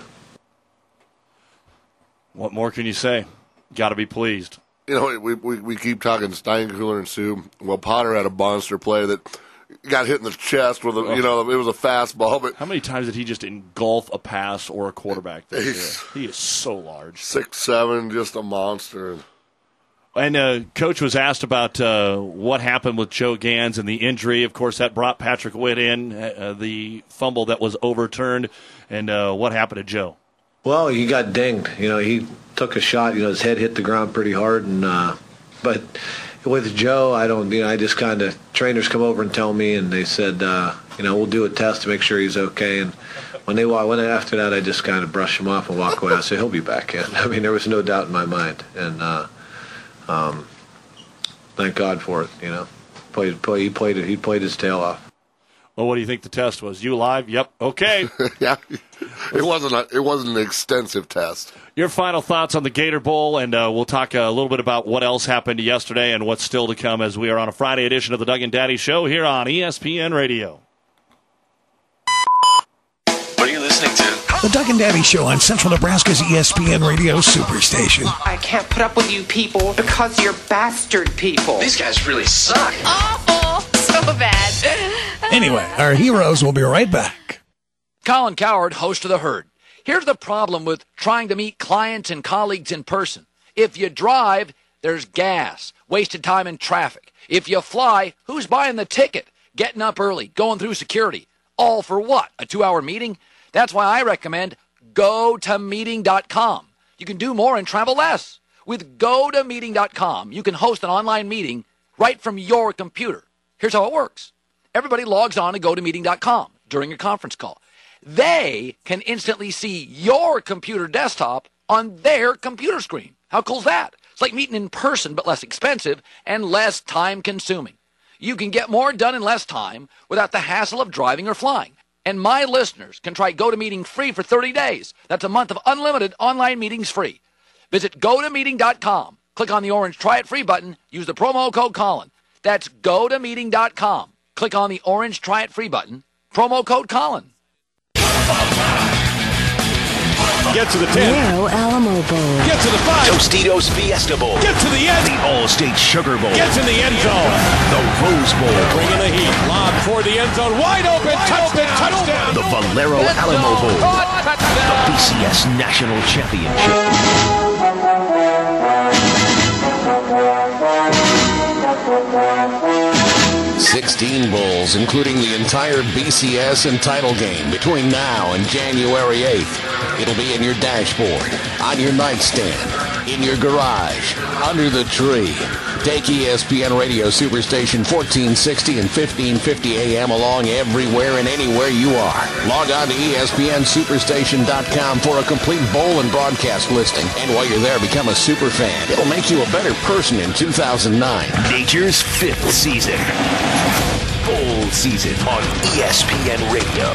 What more can you say? Got to be pleased. You know, we, we we keep talking Steinkuhler and Sue. Well, Potter had a monster play that got hit in the chest with a, oh. you know, it was a fastball. But how many times did he just engulf a pass or a quarterback? He is so large. Six seven, just a monster. And uh, Coach was asked about uh, what happened with Joe Gans and the injury. Of course, that brought Patrick Witt in, uh, the fumble that was overturned. And uh, what happened to Joe? Well, he got dinged. You know, he took a shot. You know, his head hit the ground pretty hard. And uh, but with Joe, I don't. You know, I just kind of trainers come over and tell me, and they said, uh, you know, we'll do a test to make sure he's okay. And when they went after that, I just kind of brushed him off and walk away. I said, he'll be back in. I mean, there was no doubt in my mind. And uh, um, thank God for it. You know, played, play, he played it. He played his tail off. Well, what do you think the test was? You live? Yep. Okay. Yeah. It wasn't a, it wasn't an extensive test. Your final thoughts on the Gator Bowl, and uh, we'll talk a little bit about what else happened yesterday and what's still to come as we are on a Friday edition of the Doug and Daddy Show here on E S P N Radio. What are you listening to? The Doug and Daddy Show on Central Nebraska's E S P N Radio Superstation. I can't put up with you people because you're bastard people. These guys really suck. Awful. So bad. Anyway, our heroes will be right back. Colin Coward, host of The Herd. Here's the problem with trying to meet clients and colleagues in person. If you drive, there's gas, wasted time in traffic. If you fly, who's buying the ticket? Getting up early, going through security. All for what? A two-hour meeting? That's why I recommend go to meeting dot com. You can do more and travel less. With go to meeting dot com, you can host an online meeting right from your computer. Here's how it works. Everybody logs on to go to meeting dot com during a conference call. They can instantly see your computer desktop on their computer screen. How cool is that? It's like meeting in person, but less expensive and less time-consuming. You can get more done in less time without the hassle of driving or flying. And my listeners can try GoToMeeting free for thirty days. That's a month of unlimited online meetings free. Visit go to meeting dot com. Click on the orange Try It Free button. Use the promo code Colin. That's go to meeting dot com. Click on the orange Try It Free button. Promo code Colin. Get to the ten. Narrow Alamo Bowl. Get to the five. Tostitos Fiesta Bowl. Get to the end. The All-State Sugar Bowl. Get to the end zone. The Rose Bowl. Bringing the heat. Lob for the end zone. Wide open. Touchdown. Touchdown. The Valero Alamo Bowl. The B C S National Championship. sixteen bowls, including the entire B C S and title game between now and January eighth. It'll be in your dashboard, on your nightstand, in your garage, under the tree. Take E S P N Radio Superstation fourteen sixty and fifteen fifty A M along everywhere and anywhere you are. Log on to E S P N superstation dot com for a complete bowl and broadcast listing. And while you're there, become a super fan. It'll make you a better person in two thousand nine. Nature's fifth season. Bowl season on E S P N Radio.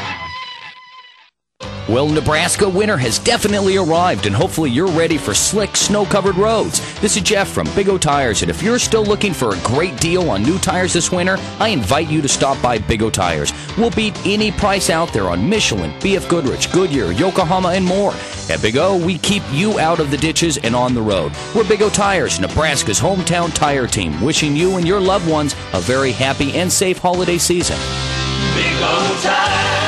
Well, Nebraska winter has definitely arrived, and hopefully you're ready for slick, snow-covered roads. This is Jeff from Big O Tires, and if you're still looking for a great deal on new tires this winter, I invite you to stop by Big O Tires. We'll beat any price out there on Michelin, B F Goodrich, Goodyear, Yokohama, and more. At Big O, we keep you out of the ditches and on the road. We're Big O Tires, Nebraska's hometown tire team, wishing you and your loved ones a very happy and safe holiday season. Big O Tires.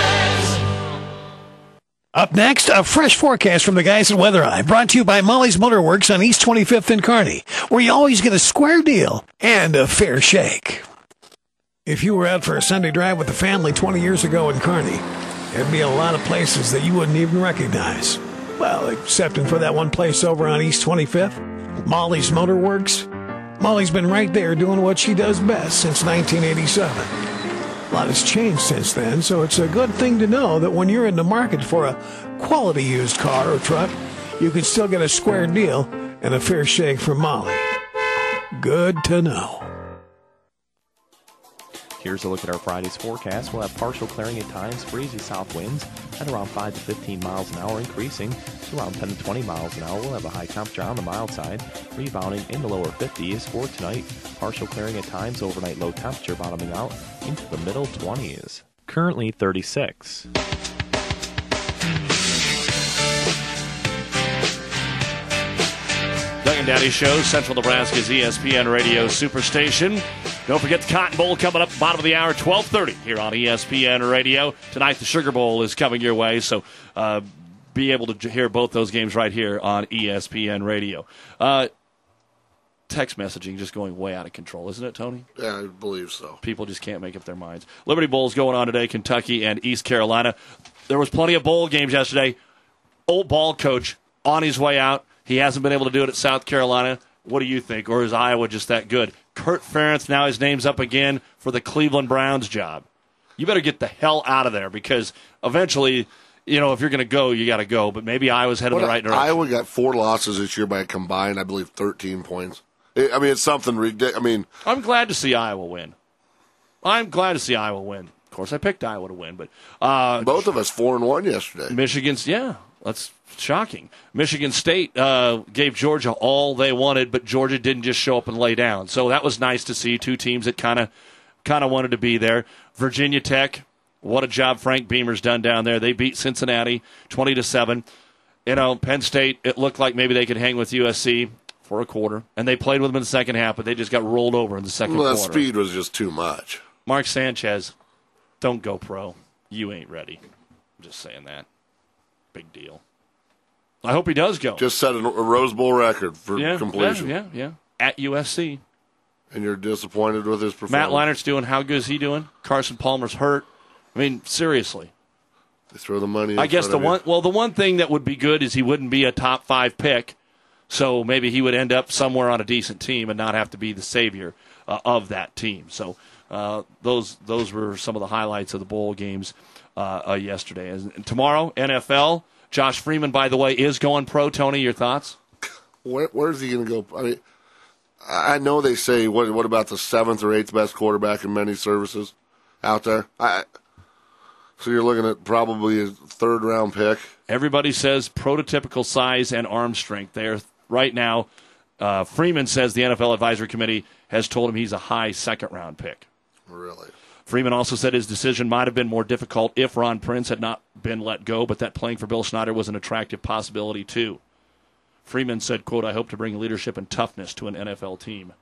Up next, a fresh forecast from the guys at Weather Eye, brought to you by Molly's Motorworks on East twenty-fifth in Kearney, where you always get a square deal and a fair shake. If you were out for a Sunday drive with the family twenty years ago in Kearney, there'd be a lot of places that you wouldn't even recognize. Well, excepting for that one place over on East twenty-fifth, Molly's Motorworks. Molly's been right there doing what she does best since nineteen eighty-seven. A lot has changed since then, so it's a good thing to know that when you're in the market for a quality used car or truck, you can still get a square deal and a fair shake from Molly. Good to know. Here's a look at our Friday's forecast. We'll have partial clearing at times, breezy south winds at around five to fifteen miles an hour, increasing to around ten to twenty miles an hour. We'll have a high temperature on the mild side, rebounding in the lower fifties. For tonight, partial clearing at times, overnight low temperature bottoming out into the middle twenties. Currently thirty-six. Doug and Daddy Show, Central Nebraska's E S P N Radio Superstation. Don't forget the Cotton Bowl coming up bottom of the hour, twelve thirty here on E S P N Radio. Tonight the Sugar Bowl is coming your way, so uh, be able to hear both those games right here on E S P N Radio. Uh, text messaging just going way out of control, isn't it, Tony? Yeah, I believe so. People just can't make up their minds. Liberty Bowl's going on today, Kentucky and East Carolina. There was plenty of bowl games yesterday. Old ball coach on his way out. He hasn't been able to do it at South Carolina. What do you think? Or is Iowa just that good? Kurt Ferentz, now his name's up again for the Cleveland Browns job. You better get the hell out of there because eventually, you know, if you're going to go, you got to go. But maybe Iowa's headed in the right direction. Iowa got four losses this year by a combined, I believe, thirteen points. I mean, it's something ridiculous. I mean, I'm glad to see Iowa win. I'm glad to see Iowa win. Of course, I picked Iowa to win, but uh, both of us four and one yesterday. Michigan's, yeah, that's shocking. Michigan State uh, gave Georgia all they wanted, but Georgia didn't just show up and lay down. So that was nice to see two teams that kind of kind of wanted to be there. Virginia Tech, what a job Frank Beamer's done down there. They beat Cincinnati twenty to seven. You know, Penn State, it looked like maybe they could hang with U S C for a quarter, and they played with them in the second half, but they just got rolled over in the second well, quarter. That speed was just too much. Mark Sanchez, don't go pro. You ain't ready. I'm just saying that. Big deal. I hope he does go. Just set a Rose Bowl record for yeah, completion. Yeah, yeah, yeah. At U S C. And you're disappointed with his performance? Matt Leinert's doing, how good is he doing? Carson Palmer's hurt. I mean, seriously. They throw the money in I guess front the of you. one, well, the one thing that would be good is he wouldn't be a top five pick, so maybe he would end up somewhere on a decent team and not have to be the savior uh, of that team. So uh, those those were some of the highlights of the bowl games uh, uh, yesterday. And tomorrow, N F L. Josh Freeman, by the way, is going pro. Tony, your thoughts? Where, where's he going to go? I mean, I know they say, what, what about the seventh or eighth best quarterback in many services out there? I, so you're looking at probably a third-round pick. Everybody says prototypical size and arm strength. They are right now. Uh, Freeman says the N F L Advisory Committee has told him he's a high second-round pick. Really? Freeman also said his decision might have been more difficult if Ron Prince had not been let go, but that playing for Bill Snyder was an attractive possibility too. Freeman said, quote, I hope to bring leadership and toughness to an N F L team.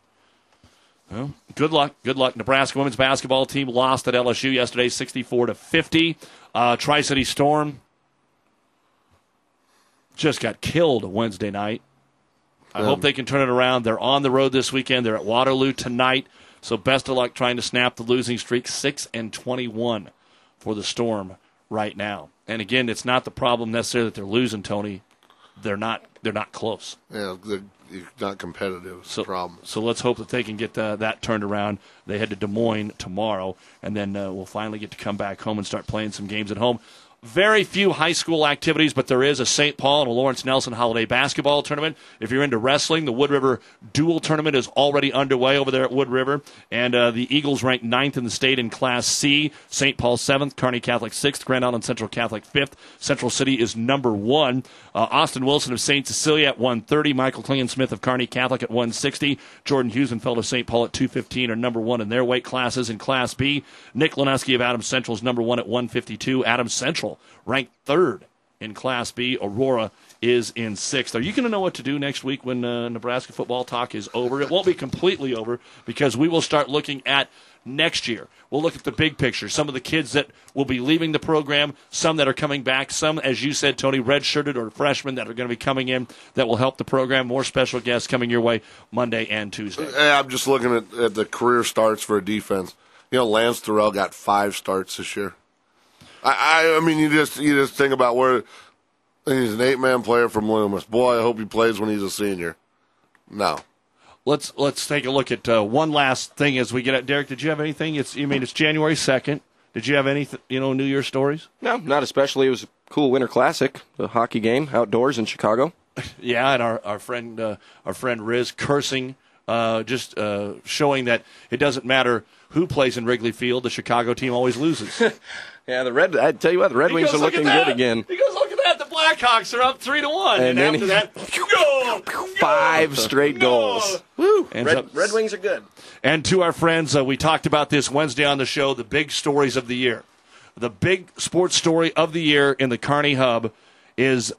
Well, good luck. Good luck. Nebraska women's basketball team lost at L S U yesterday, sixty-four to fifty. Uh, Tri-City Storm just got killed Wednesday night. I Um, hope they can turn it around. They're on the road this weekend. They're at Waterloo tonight. So best of luck trying to snap the losing streak. six and twenty-one for the Storm right now. And again, it's not the problem necessarily that they're losing, Tony. They're not. They're not close. Yeah, they're not competitive. It's so, a problem. So let's hope that they can get uh, that turned around. They head to Des Moines tomorrow, and then uh, we'll finally get to come back home and start playing some games at home. Very few high school activities, but there is a Saint Paul and a Lawrence Nelson Holiday basketball tournament. If you're into wrestling, the Wood River Dual Tournament is already underway over there at Wood River. And uh, the Eagles ranked ninth in the state in Class C. Saint Paul seventh, Kearney Catholic sixth, Grand Island Central Catholic fifth. Central City is number one. Uh, Austin Wilson of Saint Cecilia at one thirty. Michael Klingon-Smith of Kearney Catholic at one sixty. Jordan Husenfeld of Saint Paul at two fifteen are number one in their weight classes. In Class B, Nick Lineski of Adams Central is number one at one fifty-two. Adams Central ranked third in Class B. Aurora is in sixth. Are you going to know what to do next week when uh, Nebraska football talk is over? It won't be completely over because we will start looking at next year. We'll look at the big picture. Some of the kids that will be leaving the program, some that are coming back, some, as you said, Tony, redshirted or freshmen that are going to be coming in that will help the program. More special guests coming your way Monday and Tuesday. I'm just looking at, at the career starts for a defense. You know, Lance Terrell got five starts this year. I, I, I mean, you just you just think about where he's an eight-man player from Loomis. Boy, I hope he plays when he's a senior. No. Let's let's take a look at uh, one last thing as we get at Derek. Did you have anything? It's you mean it's January second. Did you have any you know New Year's stories? No, not especially. It was a cool winter classic, the hockey game outdoors in Chicago. Yeah, and our our friend uh, our friend Riz cursing, uh, just uh, showing that it doesn't matter who plays in Wrigley Field. The Chicago team always loses. Yeah, the Red. I tell you what, the Red He Wings goes, are looking "Look at good that." again. He goes, look at that. The Blackhawks are up three to one, and, And and then after he- that, go, Five straight goals. Woo! Ends Red, up- Red Wings are good. And to our friends, uh, we talked about this Wednesday on the show, the big stories of the year. The big sports story of the year in the Kearney Hub is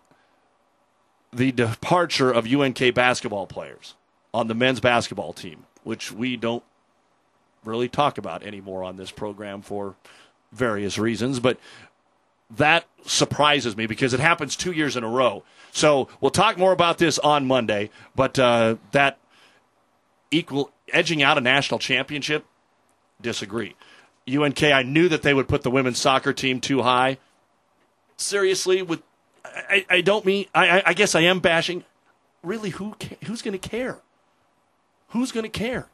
the departure of U N K basketball players on the men's basketball team, which we don't really talk about anymore on this program for various reasons. But that surprises me because it happens two years in a row. So we'll talk more about this on Monday, but uh, that equal edging out a national championship? Disagree. U N K, I knew that they would put the women's soccer team too high. Seriously, with I, I don't mean I, I guess I am bashing. Really, who who's going to care? Who's going to care?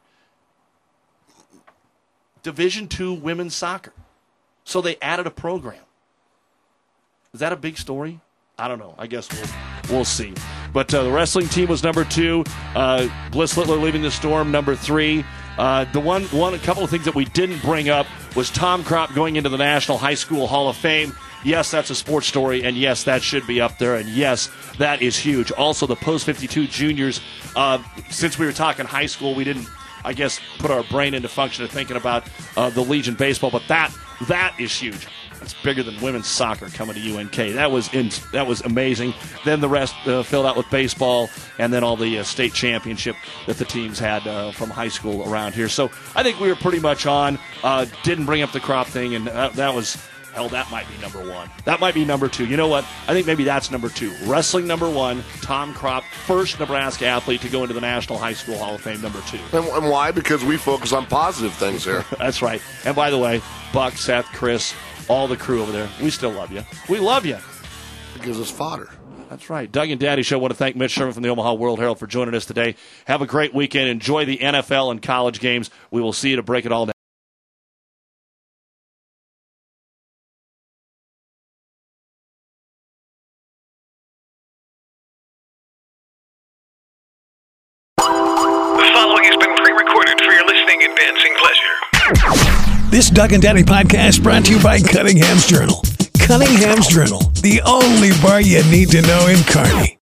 Division two women's soccer. So they added a program. Is that a big story? I don't know. I guess we'll we'll see. But uh, the wrestling team was number two. Uh, Bliss Littler leaving the Storm, number three. Uh, the one, one, a couple of things that we didn't bring up was Tom Kropp going into the National High School Hall of Fame. Yes, that's a sports story, and yes, that should be up there, and yes, that is huge. Also, the Post fifty-two juniors, uh, since we were talking high school, we didn't, I guess, put our brain into function of thinking about uh, the Legion baseball, but that that is huge. It's bigger than women's soccer coming to U N K. That was in, that was amazing. Then the rest uh, filled out with baseball, and then all the uh, state championship that the teams had uh, from high school around here. So I think we were pretty much on. Uh, didn't bring up the Kropp thing, and uh, that was, hell, that might be number one. That might be number two. You know what? I think maybe that's number two. Wrestling, number one. Tom Kropp, first Nebraska athlete to go into the National High School Hall of Fame, number two. And, and why? Because we focus on positive things here. That's right. And by the way, Buck, Seth, Chris, all the crew over there, we still love you. We love you. It gives us fodder. That's right. Doug and Daddy Show. I want to thank Mitch Sherman from the Omaha World Herald for joining us today. Have a great weekend. Enjoy the N F L and college games. We will see you to break it all down. The following has been pre-recorded for your listening and dancing pleasure. This Doug and Daddy podcast brought to you by Cunningham's Journal. Cunningham's Journal, the only bar you need to know in Kearney.